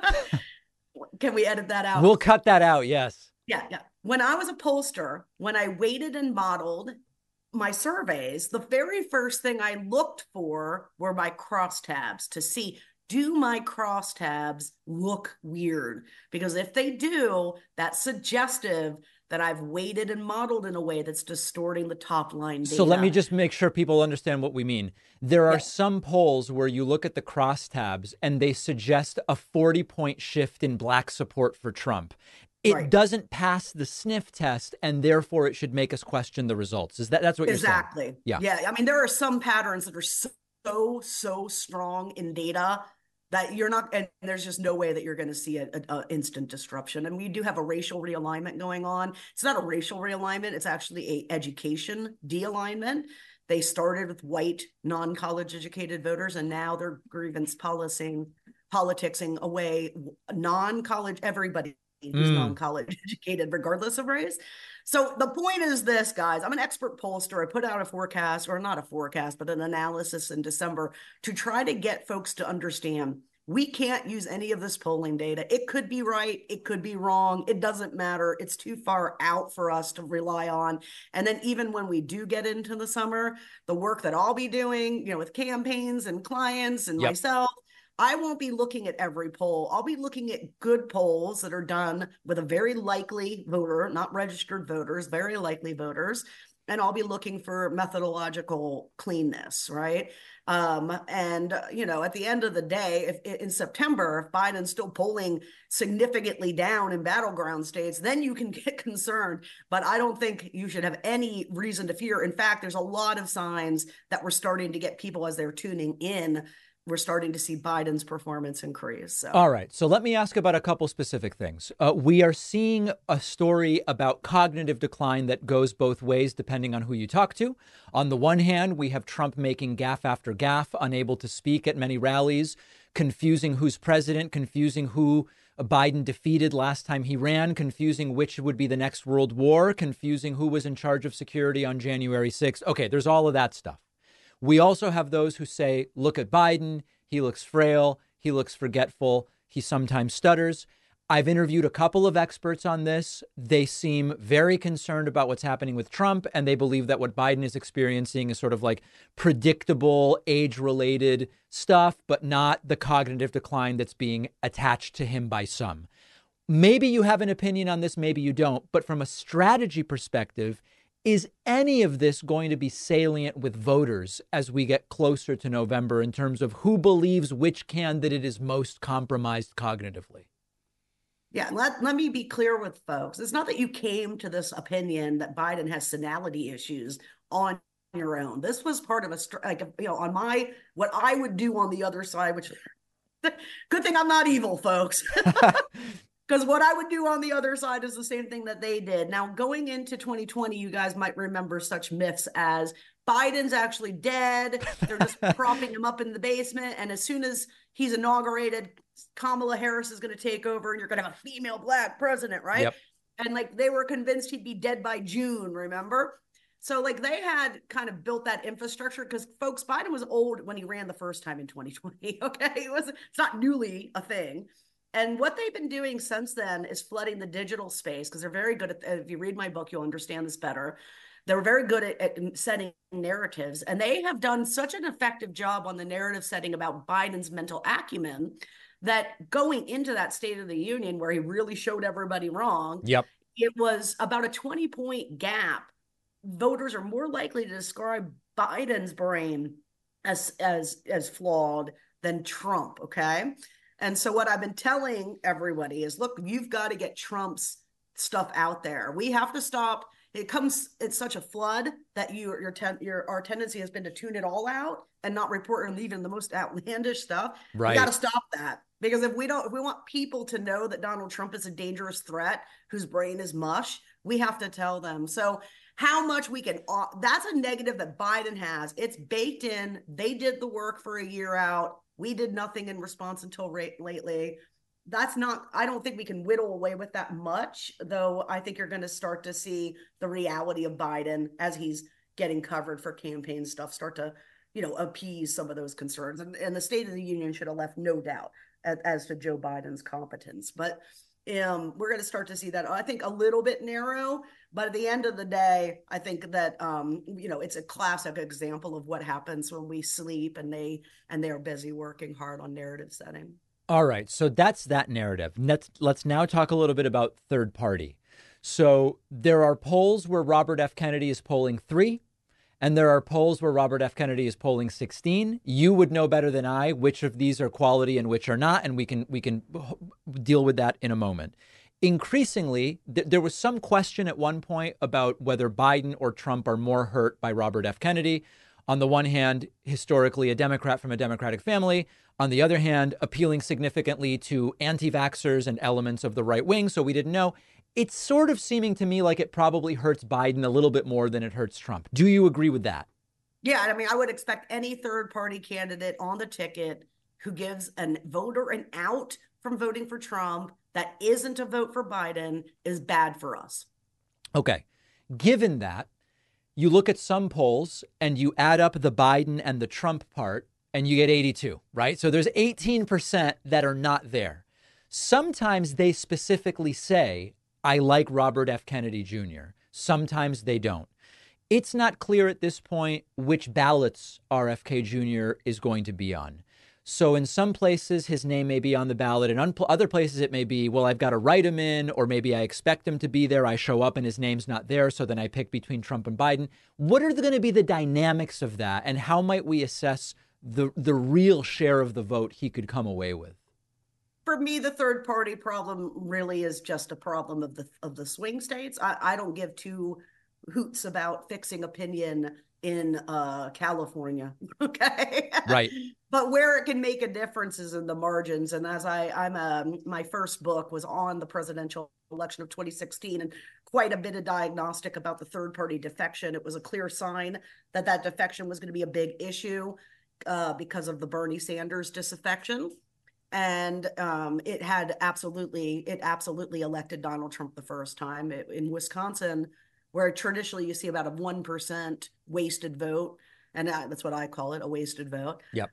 Can we edit that out? We'll cut that out. Yes. Yeah. When I was a pollster, when I weighted and modeled my surveys, the very first thing I looked for were my crosstabs to see, do my crosstabs look weird? Because if they do, that's suggestive that I've weighted and modeled in a way that's distorting the top line data. So let me just make sure people understand what we mean. There are some polls where you look at the crosstabs and they suggest a 40-point shift in Black support for Trump. It doesn't pass the sniff test, and therefore it should make us question the results. That's what you're saying? Exactly. Yeah. I mean, there are some patterns that are so strong in data that you're not, and there's just no way that you're going to see an instant disruption. And we do have a racial realignment going on. It's not a racial realignment. It's actually a education de-alignment. They started with white, non-college educated voters, and now they're grievance politicsing away non-college, everybody who's non-college educated, regardless of race. So the point is this, guys, I'm an expert pollster. I put out a forecast, or not a forecast, but an analysis in December to try to get folks to understand we can't use any of this polling data. It could be right. It could be wrong. It doesn't matter. It's too far out for us to rely on. And then even when we do get into the summer, the work that I'll be doing, with campaigns and clients and myself, I won't be looking at every poll. I'll be looking at good polls that are done with a very likely voter, not registered voters, very likely voters. And I'll be looking for methodological cleanness, right? And at the end of the day, if in September, if Biden's still polling significantly down in battleground states, then you can get concerned. But I don't think you should have any reason to fear. In fact, there's a lot of signs that we're starting to get people, as they're tuning in, we're starting to see Biden's performance increase. So. All right. So let me ask about a couple specific things. We are seeing a story about cognitive decline that goes both ways, depending on who you talk to. On the one hand, we have Trump making gaffe after gaffe, unable to speak at many rallies, confusing who's president, confusing who Biden defeated last time he ran, confusing which would be the next world war, confusing who was in charge of security on January 6th. Okay, there's all of that stuff. We also have those who say, look at Biden. He looks frail. He looks forgetful. He sometimes stutters. I've interviewed a couple of experts on this. They seem very concerned about what's happening with Trump, and they believe that what Biden is experiencing is sort of like predictable age-related stuff, but not the cognitive decline that's being attached to him by some. Maybe you have an opinion on this, maybe you don't. But from a strategy perspective, is any of this going to be salient with voters as we get closer to November in terms of who believes which candidate is most compromised cognitively? Yeah, let me be clear with folks. It's not that you came to this opinion that Biden has senility issues on your own. This was part of on my, what I would do on the other side, which good thing I'm not evil, folks. Because what I would do on the other side is the same thing that they did. Now, going into 2020, you guys might remember such myths as Biden's actually dead. They're just propping him up in the basement. And as soon as he's inaugurated, Kamala Harris is going to take over and you're going to have a female Black president, right? Yep. And they were convinced he'd be dead by June, remember? So they had kind of built that infrastructure because, folks, Biden was old when he ran the first time in 2020, okay? It's not newly a thing. And what they've been doing since then is flooding the digital space, because they're very good at, if you read my book, you'll understand this better. They're very good at setting narratives, and they have done such an effective job on the narrative setting about Biden's mental acumen that going into that State of the Union where he really showed everybody wrong, yep, it was about a 20-point gap. Voters are more likely to describe Biden's brain as flawed than Trump, okay? And so what I've been telling everybody is, look, you've got to get Trump's stuff out there. We have to stop. It's such a flood that our tendency has been to tune it all out and not report and leave in the most outlandish stuff. right. We got to stop that, because if we want people to know that Donald Trump is a dangerous threat whose brain is mush, we have to tell them. So how much we can, that's a negative that Biden has. It's baked in. They did the work for a year out. We did nothing in response until lately. That's not, I don't think we can whittle away with that much, though I think you're going to start to see the reality of Biden as he's getting covered for campaign stuff start to, appease some of those concerns. And the State of the Union should have left no doubt as to Joe Biden's competence. But we're going to start to see that, I think, a little bit narrow. But at the end of the day, I think that, it's a classic example of what happens when we sleep and they are busy working hard on narrative setting. All right. So that's that narrative. Let's now talk a little bit about third party. So there are polls where Robert F. Kennedy is polling 3, and there are polls where Robert F. Kennedy is polling 16. You would know better than I which of these are quality and which are not, and we can deal with that in a moment. Increasingly, there was some question at one point about whether Biden or Trump are more hurt by Robert F. Kennedy. On the one hand, historically a Democrat from a Democratic family. On the other hand, appealing significantly to anti-vaxxers and elements of the right wing. So we didn't know. It's sort of seeming to me like it probably hurts Biden a little bit more than it hurts Trump. Do you agree with that? Yeah, I mean, I would expect any third party candidate on the ticket who gives a voter an out from voting for Trump that isn't a vote for Biden is bad for us. Okay. Given that, you look at some polls and you add up the Biden and the Trump part and you get 82, right? So there's 18% that are not there. Sometimes they specifically say, I like Robert F. Kennedy Jr. Sometimes they don't. It's not clear at this point which ballots RFK Jr. is going to be on. So in some places, his name may be on the ballot. In other places, it may be, well, I've got to write him in, or maybe I expect him to be there. I show up and his name's not there. So then I pick between Trump and Biden. What are going to be the dynamics of that? And how might we assess the real share of the vote he could come away with? For me, the third party problem really is just a problem of the swing states. I don't give two hoots about fixing opinion in California. Okay. Right. But where it can make a difference is in the margins. And as my first book was on the presidential election of 2016 and quite a bit of diagnostic about the third party defection. It was a clear sign that defection was going to be a big issue because of the Bernie Sanders disaffection. And it absolutely elected Donald Trump the first time. In Wisconsin, where traditionally you see about a 1% wasted vote, and that's what I call it, a wasted vote. Yep.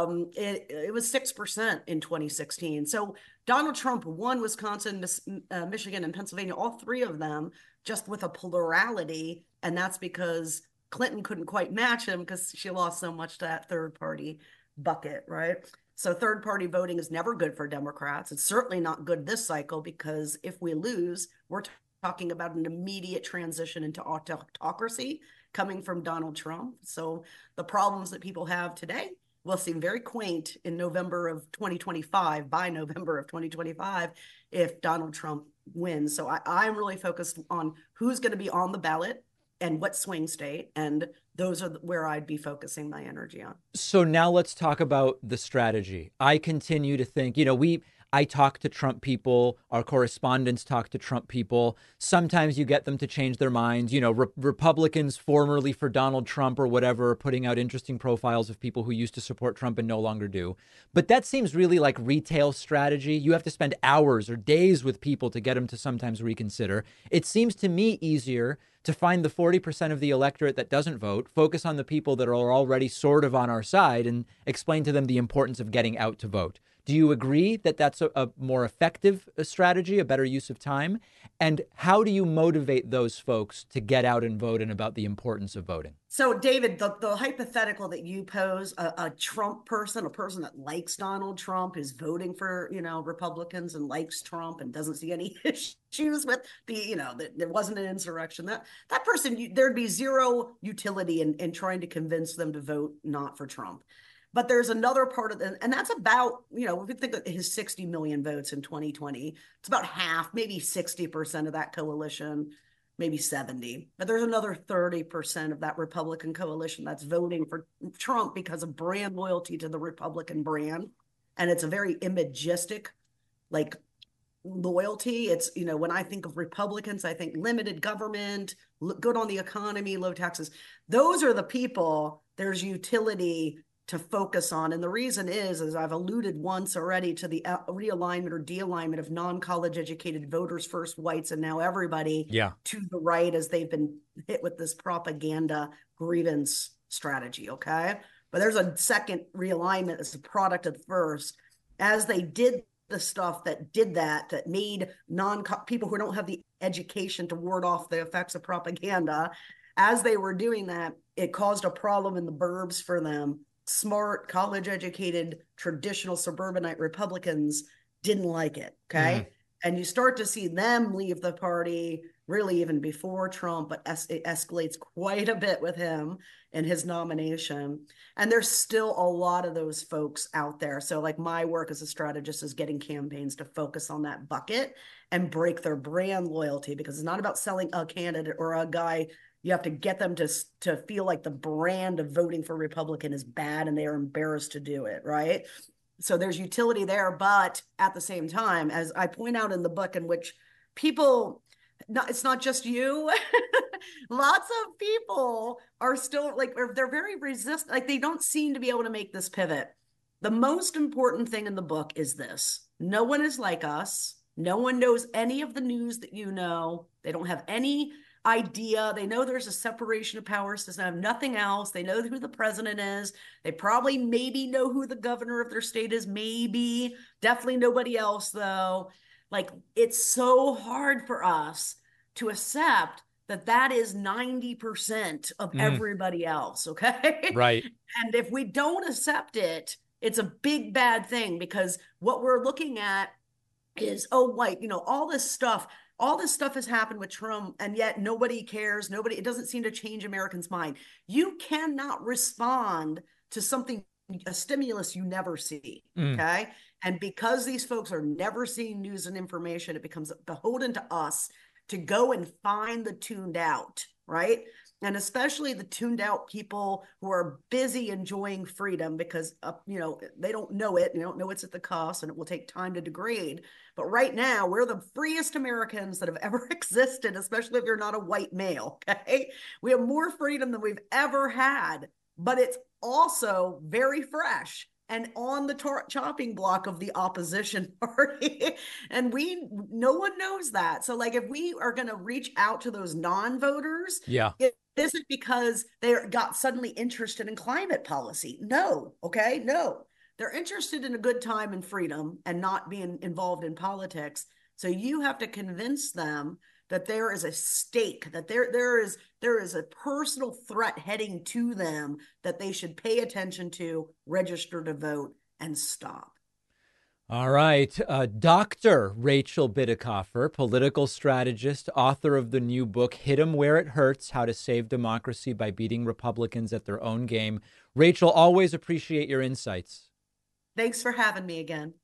It was 6% in 2016. So Donald Trump won Wisconsin, Michigan, and Pennsylvania, all three of them, just with a plurality. And that's because Clinton couldn't quite match him because she lost so much to that third party bucket, right? So third party voting is never good for Democrats. It's certainly not good this cycle, because if we lose, we're talking about an immediate transition into autocracy coming from Donald Trump. So the problems that people have today will seem very quaint in November of 2025, by November of 2025, if Donald Trump wins. So I'm really focused on who's going to be on the ballot and what swing state, and those are where I'd be focusing my energy on. So now let's talk about the strategy. I continue to think, I talk to Trump people, our correspondents talk to Trump people. Sometimes you get them to change their minds. Republicans formerly for Donald Trump or whatever are putting out interesting profiles of people who used to support Trump and no longer do. But that seems really like retail strategy. You have to spend hours or days with people to get them to sometimes reconsider. It seems to me easier to find the 40% of the electorate that doesn't vote, focus on the people that are already sort of on our side, and explain to them the importance of getting out to vote. Do you agree that that's a more effective strategy, a better use of time? And how do you motivate those folks to get out and vote and about the importance of voting? So, David, the hypothetical that you pose, a Trump person, a person that likes Donald Trump, is voting for, Republicans and likes Trump and doesn't see any issues with that there wasn't an insurrection. That person, there'd be zero utility in trying to convince them to vote not for Trump. But there's another part of it, and that's about, if you think of his 60 million votes in 2020, it's about half, maybe 60% of that coalition, maybe 70. But there's another 30% of that Republican coalition that's voting for Trump because of brand loyalty to the Republican brand. And it's a very imagistic, loyalty. It's, when I think of Republicans, I think limited government, good on the economy, low taxes. Those are the people there's utility to focus on. And the reason is, as I've alluded once already, to the realignment or de-alignment of non-college educated voters, first whites, and now everybody to the right, as they've been hit with this propaganda grievance strategy, okay? But there's a second realignment as a product of the first. As they did the stuff that did that made people who don't have the education to ward off the effects of propaganda, as they were doing that, it caused a problem in the burbs for them. Smart, college-educated, traditional suburbanite Republicans didn't like it, okay? And you start to see them leave the party really even before Trump, but it escalates quite a bit with him and his nomination. And there's still a lot of those folks out there. So my work as a strategist is getting campaigns to focus on that bucket and break their brand loyalty, because it's not about selling a candidate or a guy. You have to get them to feel like the brand of voting for Republican is bad and they are embarrassed to do it, right? So there's utility there, but at the same time, as I point out in the book, in which people, it's not just you, lots of people are still they're very resistant, they don't seem to be able to make this pivot. The most important thing in the book is this: no one is like us. No one knows any of the news that you know. They don't have any idea. They know there's a separation of powers. They have nothing else. They know who the president is. They probably maybe know who the governor of their state is. Maybe. Definitely nobody else, though. It's so hard for us to accept that is 90% of everybody else, okay? Right. And if we don't accept it, it's a big bad thing, because what we're looking at is, all this stuff has happened with Trump, and yet nobody cares. It doesn't seem to change Americans' mind. You cannot respond to a stimulus you never see, okay? And because these folks are never seeing news and information, it becomes beholden to us to go and find the tuned out, right? And especially the tuned out people who are busy enjoying freedom because, they don't know it. They don't know it's at the cost, and it will take time to degrade. But right now, we're the freest Americans that have ever existed, especially if you're not a white male, okay? We have more freedom than we've ever had, but it's also very fresh and on the chopping block of the opposition party. And no one knows that. So if we are going to reach out to those non-voters, it isn't because they got suddenly interested in climate policy. No, okay? No. They're interested in a good time and freedom and not being involved in politics. So you have to convince them that there is a stake, that there is a personal threat heading to them that they should pay attention to, register to vote, and stop. All right. Dr. Rachel Bitecofer, political strategist, author of the new book, Hit 'em Where It Hurts, How to Save Democracy by Beating Republicans at Their Own Game. Rachel, always appreciate your insights. Thanks for having me again.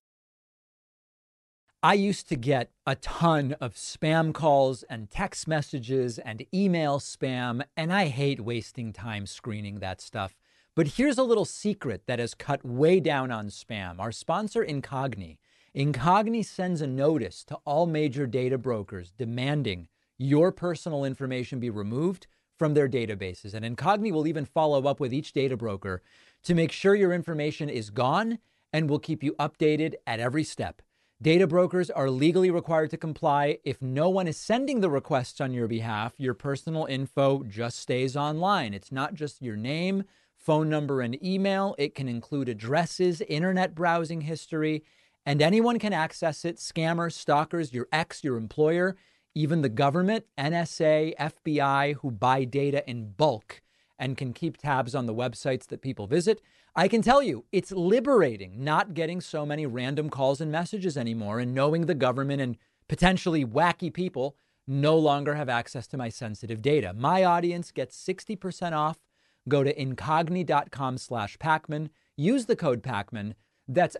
I used to get a ton of spam calls and text messages and email spam, and I hate wasting time screening that stuff. But here's a little secret that has cut way down on spam. Our sponsor, Incogni. Incogni sends a notice to all major data brokers demanding your personal information be removed from their databases. And Incogni will even follow up with each data broker to make sure your information is gone and will keep you updated at every step. Data brokers are legally required to comply. If no one is sending the requests on your behalf, your personal info just stays online. It's not just your name, phone number and email. It can include addresses, internet browsing history, and anyone can access it. Scammers, stalkers, your ex, your employer, even the government, NSA, FBI, who buy data in bulk and can keep tabs on the websites that people visit. I can tell you, it's liberating not getting so many random calls and messages anymore and knowing the government and potentially wacky people no longer have access to my sensitive data. My audience gets 60% off. Go to incogni.com/Pakman. Use the code Pakman. That's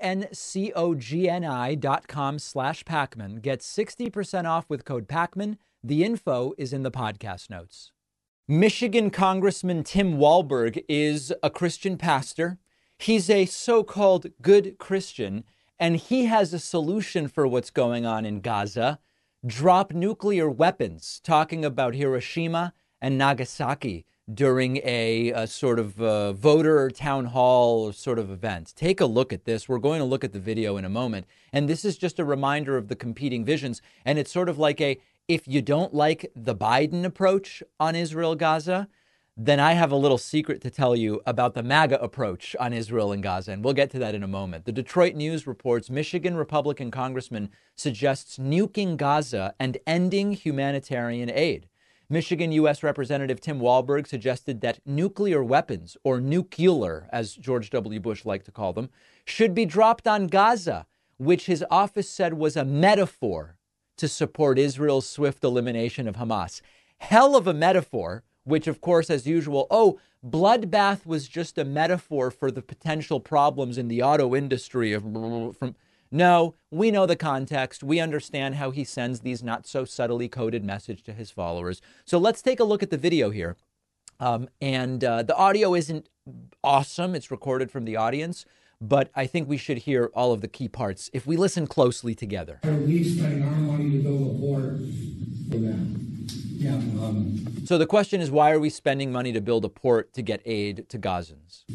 incogni.com/Pakman. Get 60% off with code Pakman. The info is in the podcast notes. Michigan Congressman Tim Walberg is a Christian pastor. He's a so-called good Christian, and he has a solution for what's going on in Gaza. Drop nuclear weapons, talking about Hiroshima and Nagasaki during a sort of voter town hall sort of event. Take a look at this. We're going to look at the video in a moment. And this is just a reminder of the competing visions. And it's sort of like if you don't like the Biden approach on Israel-Gaza, then I have a little secret to tell you about the MAGA approach on Israel and Gaza, and we'll get to that in a moment. The Detroit News reports Michigan Republican congressman suggests nuking Gaza and ending humanitarian aid. Michigan U.S. Representative Tim Walberg suggested that nuclear weapons, or nuclear, as George W. Bush liked to call them, should be dropped on Gaza, which his office said was a metaphor to support Israel's swift elimination of Hamas. Hell of a metaphor, which, of course, as usual, bloodbath was just a metaphor for the potential problems in the auto industry. No, we know the context. We understand how he sends these not so subtly coded message to his followers. So let's take a look at the video here. The audio isn't awesome. It's recorded from the audience. But I think we should hear all of the key parts if we listen closely together. Are we spending our money to build a port for them? Yeah. So the question is, why are we spending money to build a port to get aid to Gazans?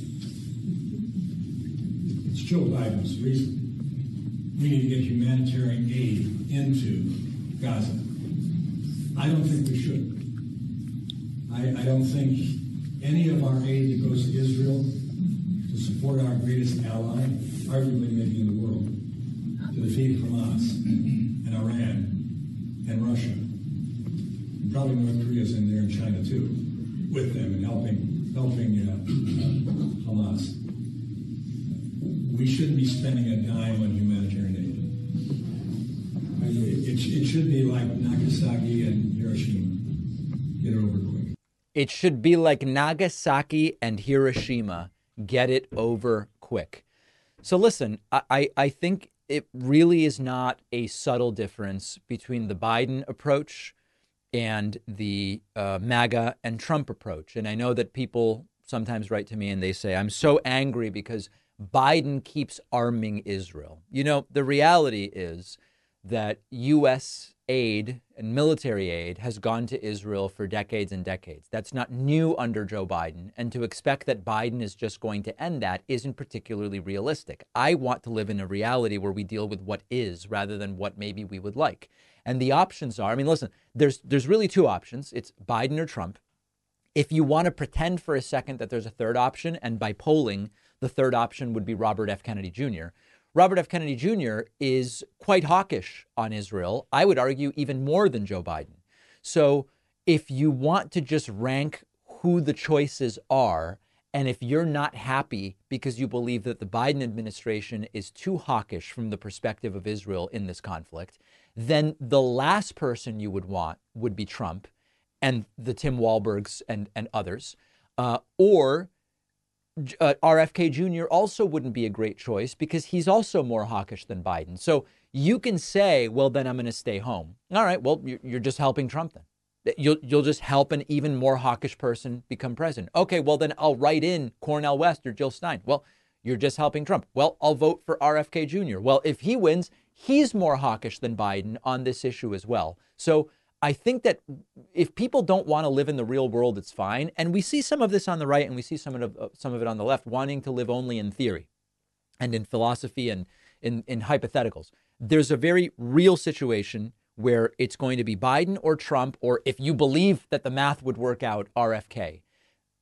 It's Joe Biden's reason. We need to get humanitarian aid into Gaza. I don't think we should. I don't think any of our aid that goes to Israel to support our greatest ally, arguably maybe in the world, to defeat Hamas and Iran and Russia, and probably North Korea's in there and China too, with them and helping Hamas. We shouldn't be spending a dime on humanitarian aid. It should be like Nagasaki and Hiroshima. Get it over quick. It should be like Nagasaki and Hiroshima. Get it over quick. So listen, I think it really is not a subtle difference between the Biden approach and the MAGA and Trump approach. And I know that people sometimes write to me and they say, I'm so angry because Biden keeps arming Israel. You know, the reality is that U.S. aid and military aid has gone to Israel for decades and decades. That's not new under Joe Biden. And to expect that Biden is just going to end that isn't particularly realistic. I want to live in a reality where we deal with what is rather than what maybe we would like. And the options are, I mean, listen, there's really two options. It's Biden or Trump. If you want to pretend for a second that there's a third option, and by polling, the third option would be Robert F. Kennedy Jr. Robert F. Kennedy Jr. is quite hawkish on Israel. I would argue even more than Joe Biden. So if you want to just rank who the choices are, and if you're not happy because you believe that the Biden administration is too hawkish from the perspective of Israel in this conflict, then the last person you would want would be Trump and the Tim Walbergs and others, or RFK Jr. also wouldn't be a great choice because he's also more hawkish than Biden. So you can say, well, then I'm going to stay home. All right, well, you're just helping Trump then. You'll just help an even more hawkish person become president. Okay, well, then I'll write in Cornel West or Jill Stein. Well, you're just helping Trump. Well, I'll vote for RFK Jr. Well, if he wins, he's more hawkish than Biden on this issue as well. So I think that if people don't want to live in the real world, it's fine. And we see some of this on the right and we see some of it on the left, wanting to live only in theory and in philosophy and in hypotheticals. There's a very real situation where it's going to be Biden or Trump, or if you believe that the math would work out, RFK.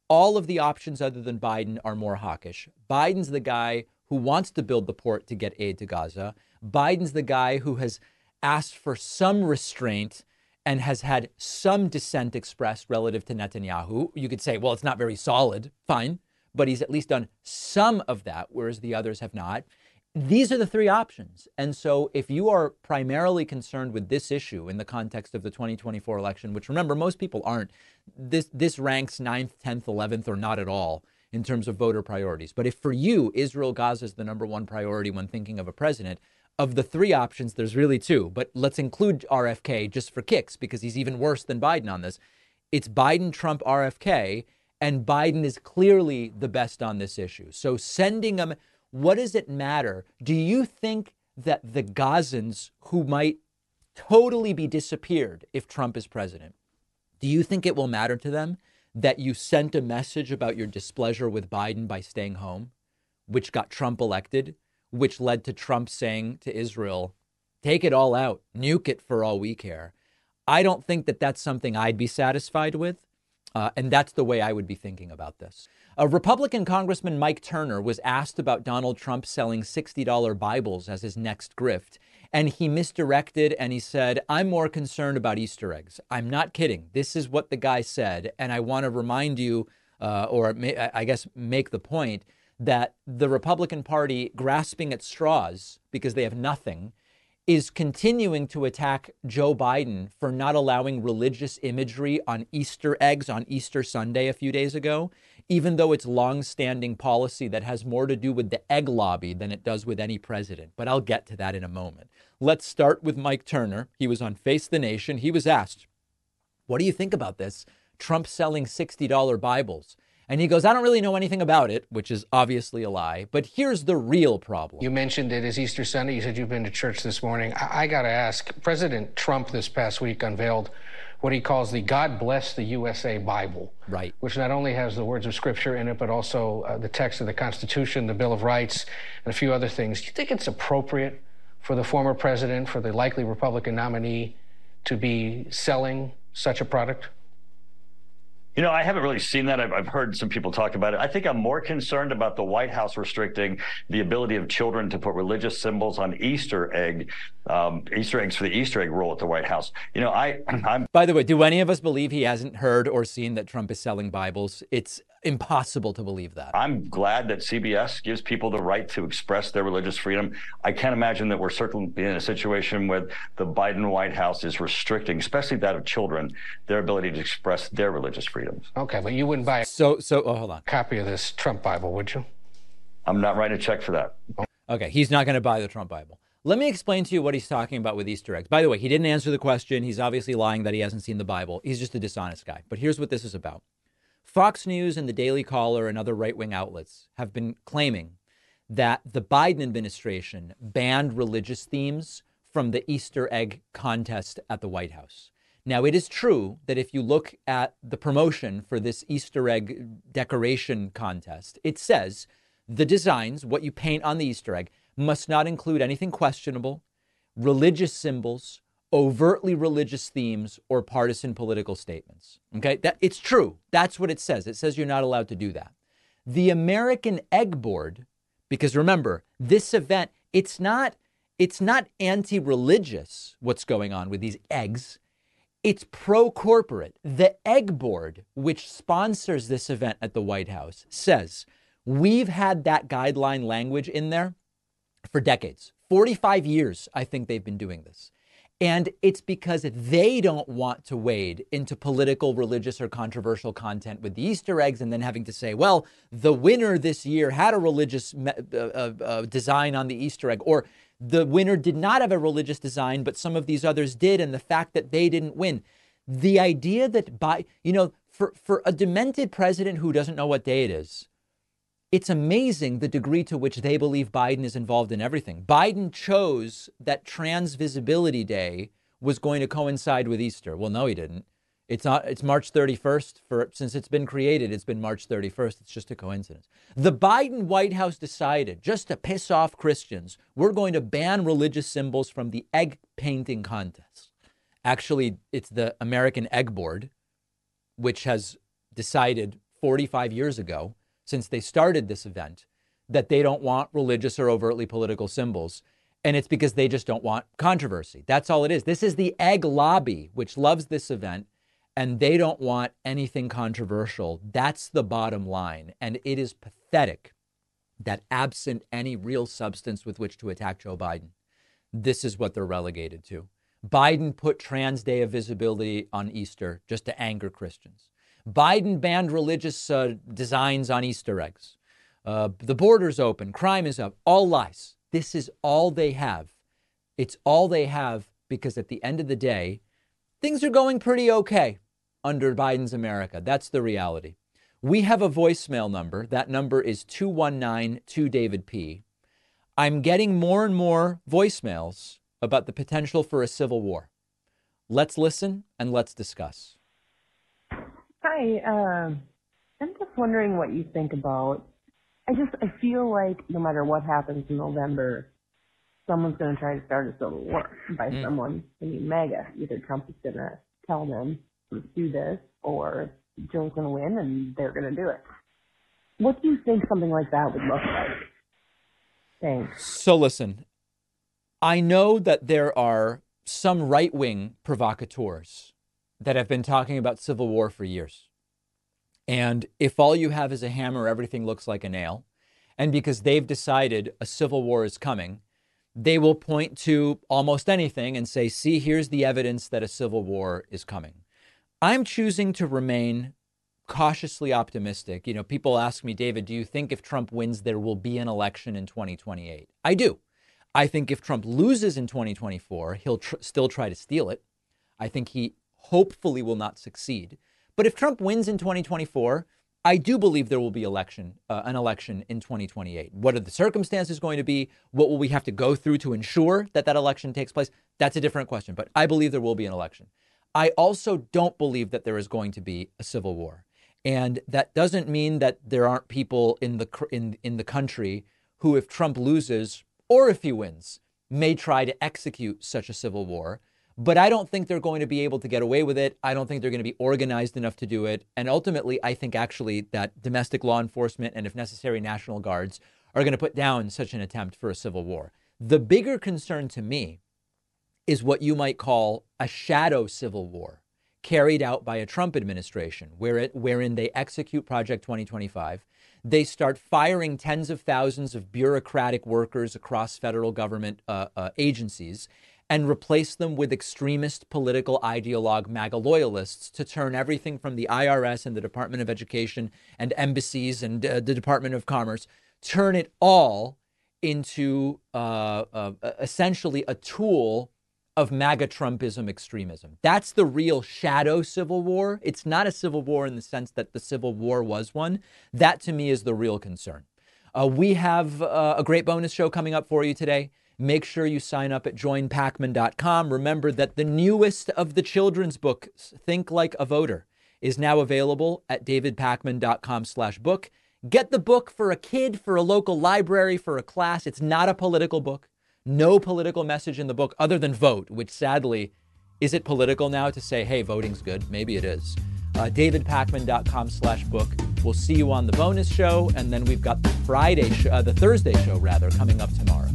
all of the options other than Biden are more hawkish. Biden's the guy who wants to build the port to get aid to Gaza. Biden's the guy who has asked for some restraint and has had some dissent expressed relative to Netanyahu. You could say, well, it's not very solid. Fine. But he's at least done some of that, whereas the others have not. These are the three options. And so if you are primarily concerned with this issue in the context of the 2024 election, which remember, most people aren't, this ranks 9th, 10th, 11th, or not at all in terms of voter priorities. But if for you, Israel, Gaza is the number one priority when thinking of a president, of the three options, there's really two. But let's include RFK just for kicks, because he's even worse than Biden on this. It's Biden, Trump, RFK, and Biden is clearly the best on this issue. So sending him, what does it matter? Do you think that the Gazans who might totally be disappeared if Trump is president, do you think it will matter to them that you sent a message about your displeasure with Biden by staying home, which got Trump elected, which led to Trump saying to Israel, take it all out, nuke it for all we care? I don't think that that's something I'd be satisfied with. And that's the way I would be thinking about this. Republican Congressman Mike Turner was asked about Donald Trump selling $60 Bibles as his next grift. And he misdirected and he said, I'm more concerned about Easter eggs. I'm not kidding. This is what the guy said. And I want to remind you, I guess make the point that the Republican Party, grasping at straws because they have nothing, is continuing to attack Joe Biden for not allowing religious imagery on Easter eggs on Easter Sunday a few days ago, even though it's longstanding policy that has more to do with the egg lobby than it does with any president. But I'll get to that in a moment. Let's start with Mike Turner. He was on Face the Nation. He was asked, what do you think about this? Trump selling $60 Bibles. And he goes, I don't really know anything about it, which is obviously a lie. But here's the real problem. You mentioned it is Easter Sunday. You said you've been to church this morning. I got to ask, President Trump this past week unveiled what he calls the God Bless the USA Bible. Right. Which not only has the words of Scripture in it, but also the text of the Constitution, the Bill of Rights, and a few other things. Do you think it's appropriate for the former president, for the likely Republican nominee, to be selling such a product? You know, I haven't really seen that. I've heard some people talk about it. I think I'm more concerned about the White House restricting the ability of children to put religious symbols on Easter eggs for the Easter egg roll at the White House. You know, I'm. By the way, do any of us believe he hasn't heard or seen that Trump is selling Bibles? It's impossible to believe that. I'm glad that CBS gives people the right to express their religious freedom. I can't imagine that we're certainly in a situation where the Biden White House is restricting, especially that of children, their ability to express their religious freedoms. Okay, but you wouldn't buy hold on. A copy of this Trump Bible, would you? I'm not writing a check for that. Okay, he's not going to buy the Trump Bible. Let me explain to you what he's talking about with Easter eggs. By the way, he didn't answer the question. He's obviously lying that he hasn't seen the Bible. He's just a dishonest guy. But here's what this is about. Fox News and the Daily Caller and other right-wing outlets have been claiming that the Biden administration banned religious themes from the Easter egg contest at the White House. Now, it is true that if you look at the promotion for this Easter egg decoration contest, it says the designs, what you paint on the Easter egg, must not include anything questionable, religious symbols, overtly religious themes, or partisan political statements. Okay, that it's true. That's what it says. It says you're not allowed to do that. The American Egg Board, because remember, this event, it's not anti-religious what's going on with these eggs. It's pro-corporate. The Egg Board, which sponsors this event at the White House, says we've had that guideline language in there for decades. 45 years, I think they've been doing this. And it's because they don't want to wade into political, religious, or controversial content with the Easter eggs and then having to say, well, the winner this year had a religious design on the Easter egg, or the winner did not have a religious design, but some of these others did, and the fact that they didn't win. The idea that for a demented president who doesn't know what day it is, it's amazing the degree to which they believe Biden is involved in everything. Biden chose that Trans Visibility Day was going to coincide with Easter. Well, no, he didn't. It's March 31st. Since it's been created, it's been March 31st. It's just a coincidence. The Biden White House decided, just to piss off Christians, we're going to ban religious symbols from the egg painting contest. Actually, it's the American Egg Board, which has decided 45 years ago, since they started this event, that they don't want religious or overtly political symbols. And it's because they just don't want controversy. That's all it is. This is the egg lobby, which loves this event, and they don't want anything controversial. That's the bottom line. And it is pathetic that absent any real substance with which to attack Joe Biden, this is what they're relegated to. Biden put Trans Day of Visibility on Easter just to anger Christians. Biden banned religious designs on Easter eggs. The border's open. Crime is up. All lies. This is all they have. It's all they have because at the end of the day, things are going pretty okay under Biden's America. That's the reality. We have a voicemail number. That number is 219-2-DAVID-P. I'm getting more and more voicemails about the potential for a civil war. Let's listen and let's discuss. Hi, I'm just wondering what you think about. I feel like no matter what happens in November, someone's going to try to start a civil war. By someone, I mean MAGA. Either Trump is going to tell them to do this, or Joe's going to win and they're going to do it. What do you think something like that would look like? Thanks. So listen, I know that there are some right-wing provocateurs that have been talking about civil war for years. And if all you have is a hammer, everything looks like a nail. And because they've decided a civil war is coming, they will point to almost anything and say, see, here's the evidence that a civil war is coming. I'm choosing to remain cautiously optimistic. You know, people ask me, David, do you think if Trump wins, there will be an election in 2028? I do. I think if Trump loses in 2024, he'll still try to steal it. I think he hopefully will not succeed. But if Trump wins in 2024, I do believe there will be an election in 2028. What are the circumstances going to be? What will we have to go through to ensure that that election takes place? That's a different question. But I believe there will be an election. I also don't believe that there is going to be a civil war. And that doesn't mean that there aren't people in the country who, if Trump loses or if he wins, may try to execute such a civil war. But I don't think they're going to be able to get away with it. I don't think they're going to be organized enough to do it. And ultimately, I think actually that domestic law enforcement and, if necessary, National Guards are going to put down such an attempt for a civil war. The bigger concern to me is what you might call a shadow civil war carried out by a Trump administration, wherein they execute Project 2025. They start firing tens of thousands of bureaucratic workers across federal government agencies and replace them with extremist political ideologue MAGA loyalists to turn everything from the IRS and the Department of Education and embassies and the Department of Commerce, turn it all into essentially a tool of MAGA Trumpism extremism. That's the real shadow civil war. It's not a civil war in the sense that the Civil War was one. That, to me, is the real concern. We have a great bonus show coming up for you today. Make sure you sign up at joinpacman.com. Remember that the newest of the children's books, Think Like a Voter, is now available at davidpacman.com/book. Get the book for a kid, for a local library, for a class. It's not a political book. No political message in the book other than vote, which sadly, is it political now to say, hey, voting's good? Maybe it is. davidpacman.com/book. We'll see you on the bonus show. And then we've got the Thursday show coming up tomorrow.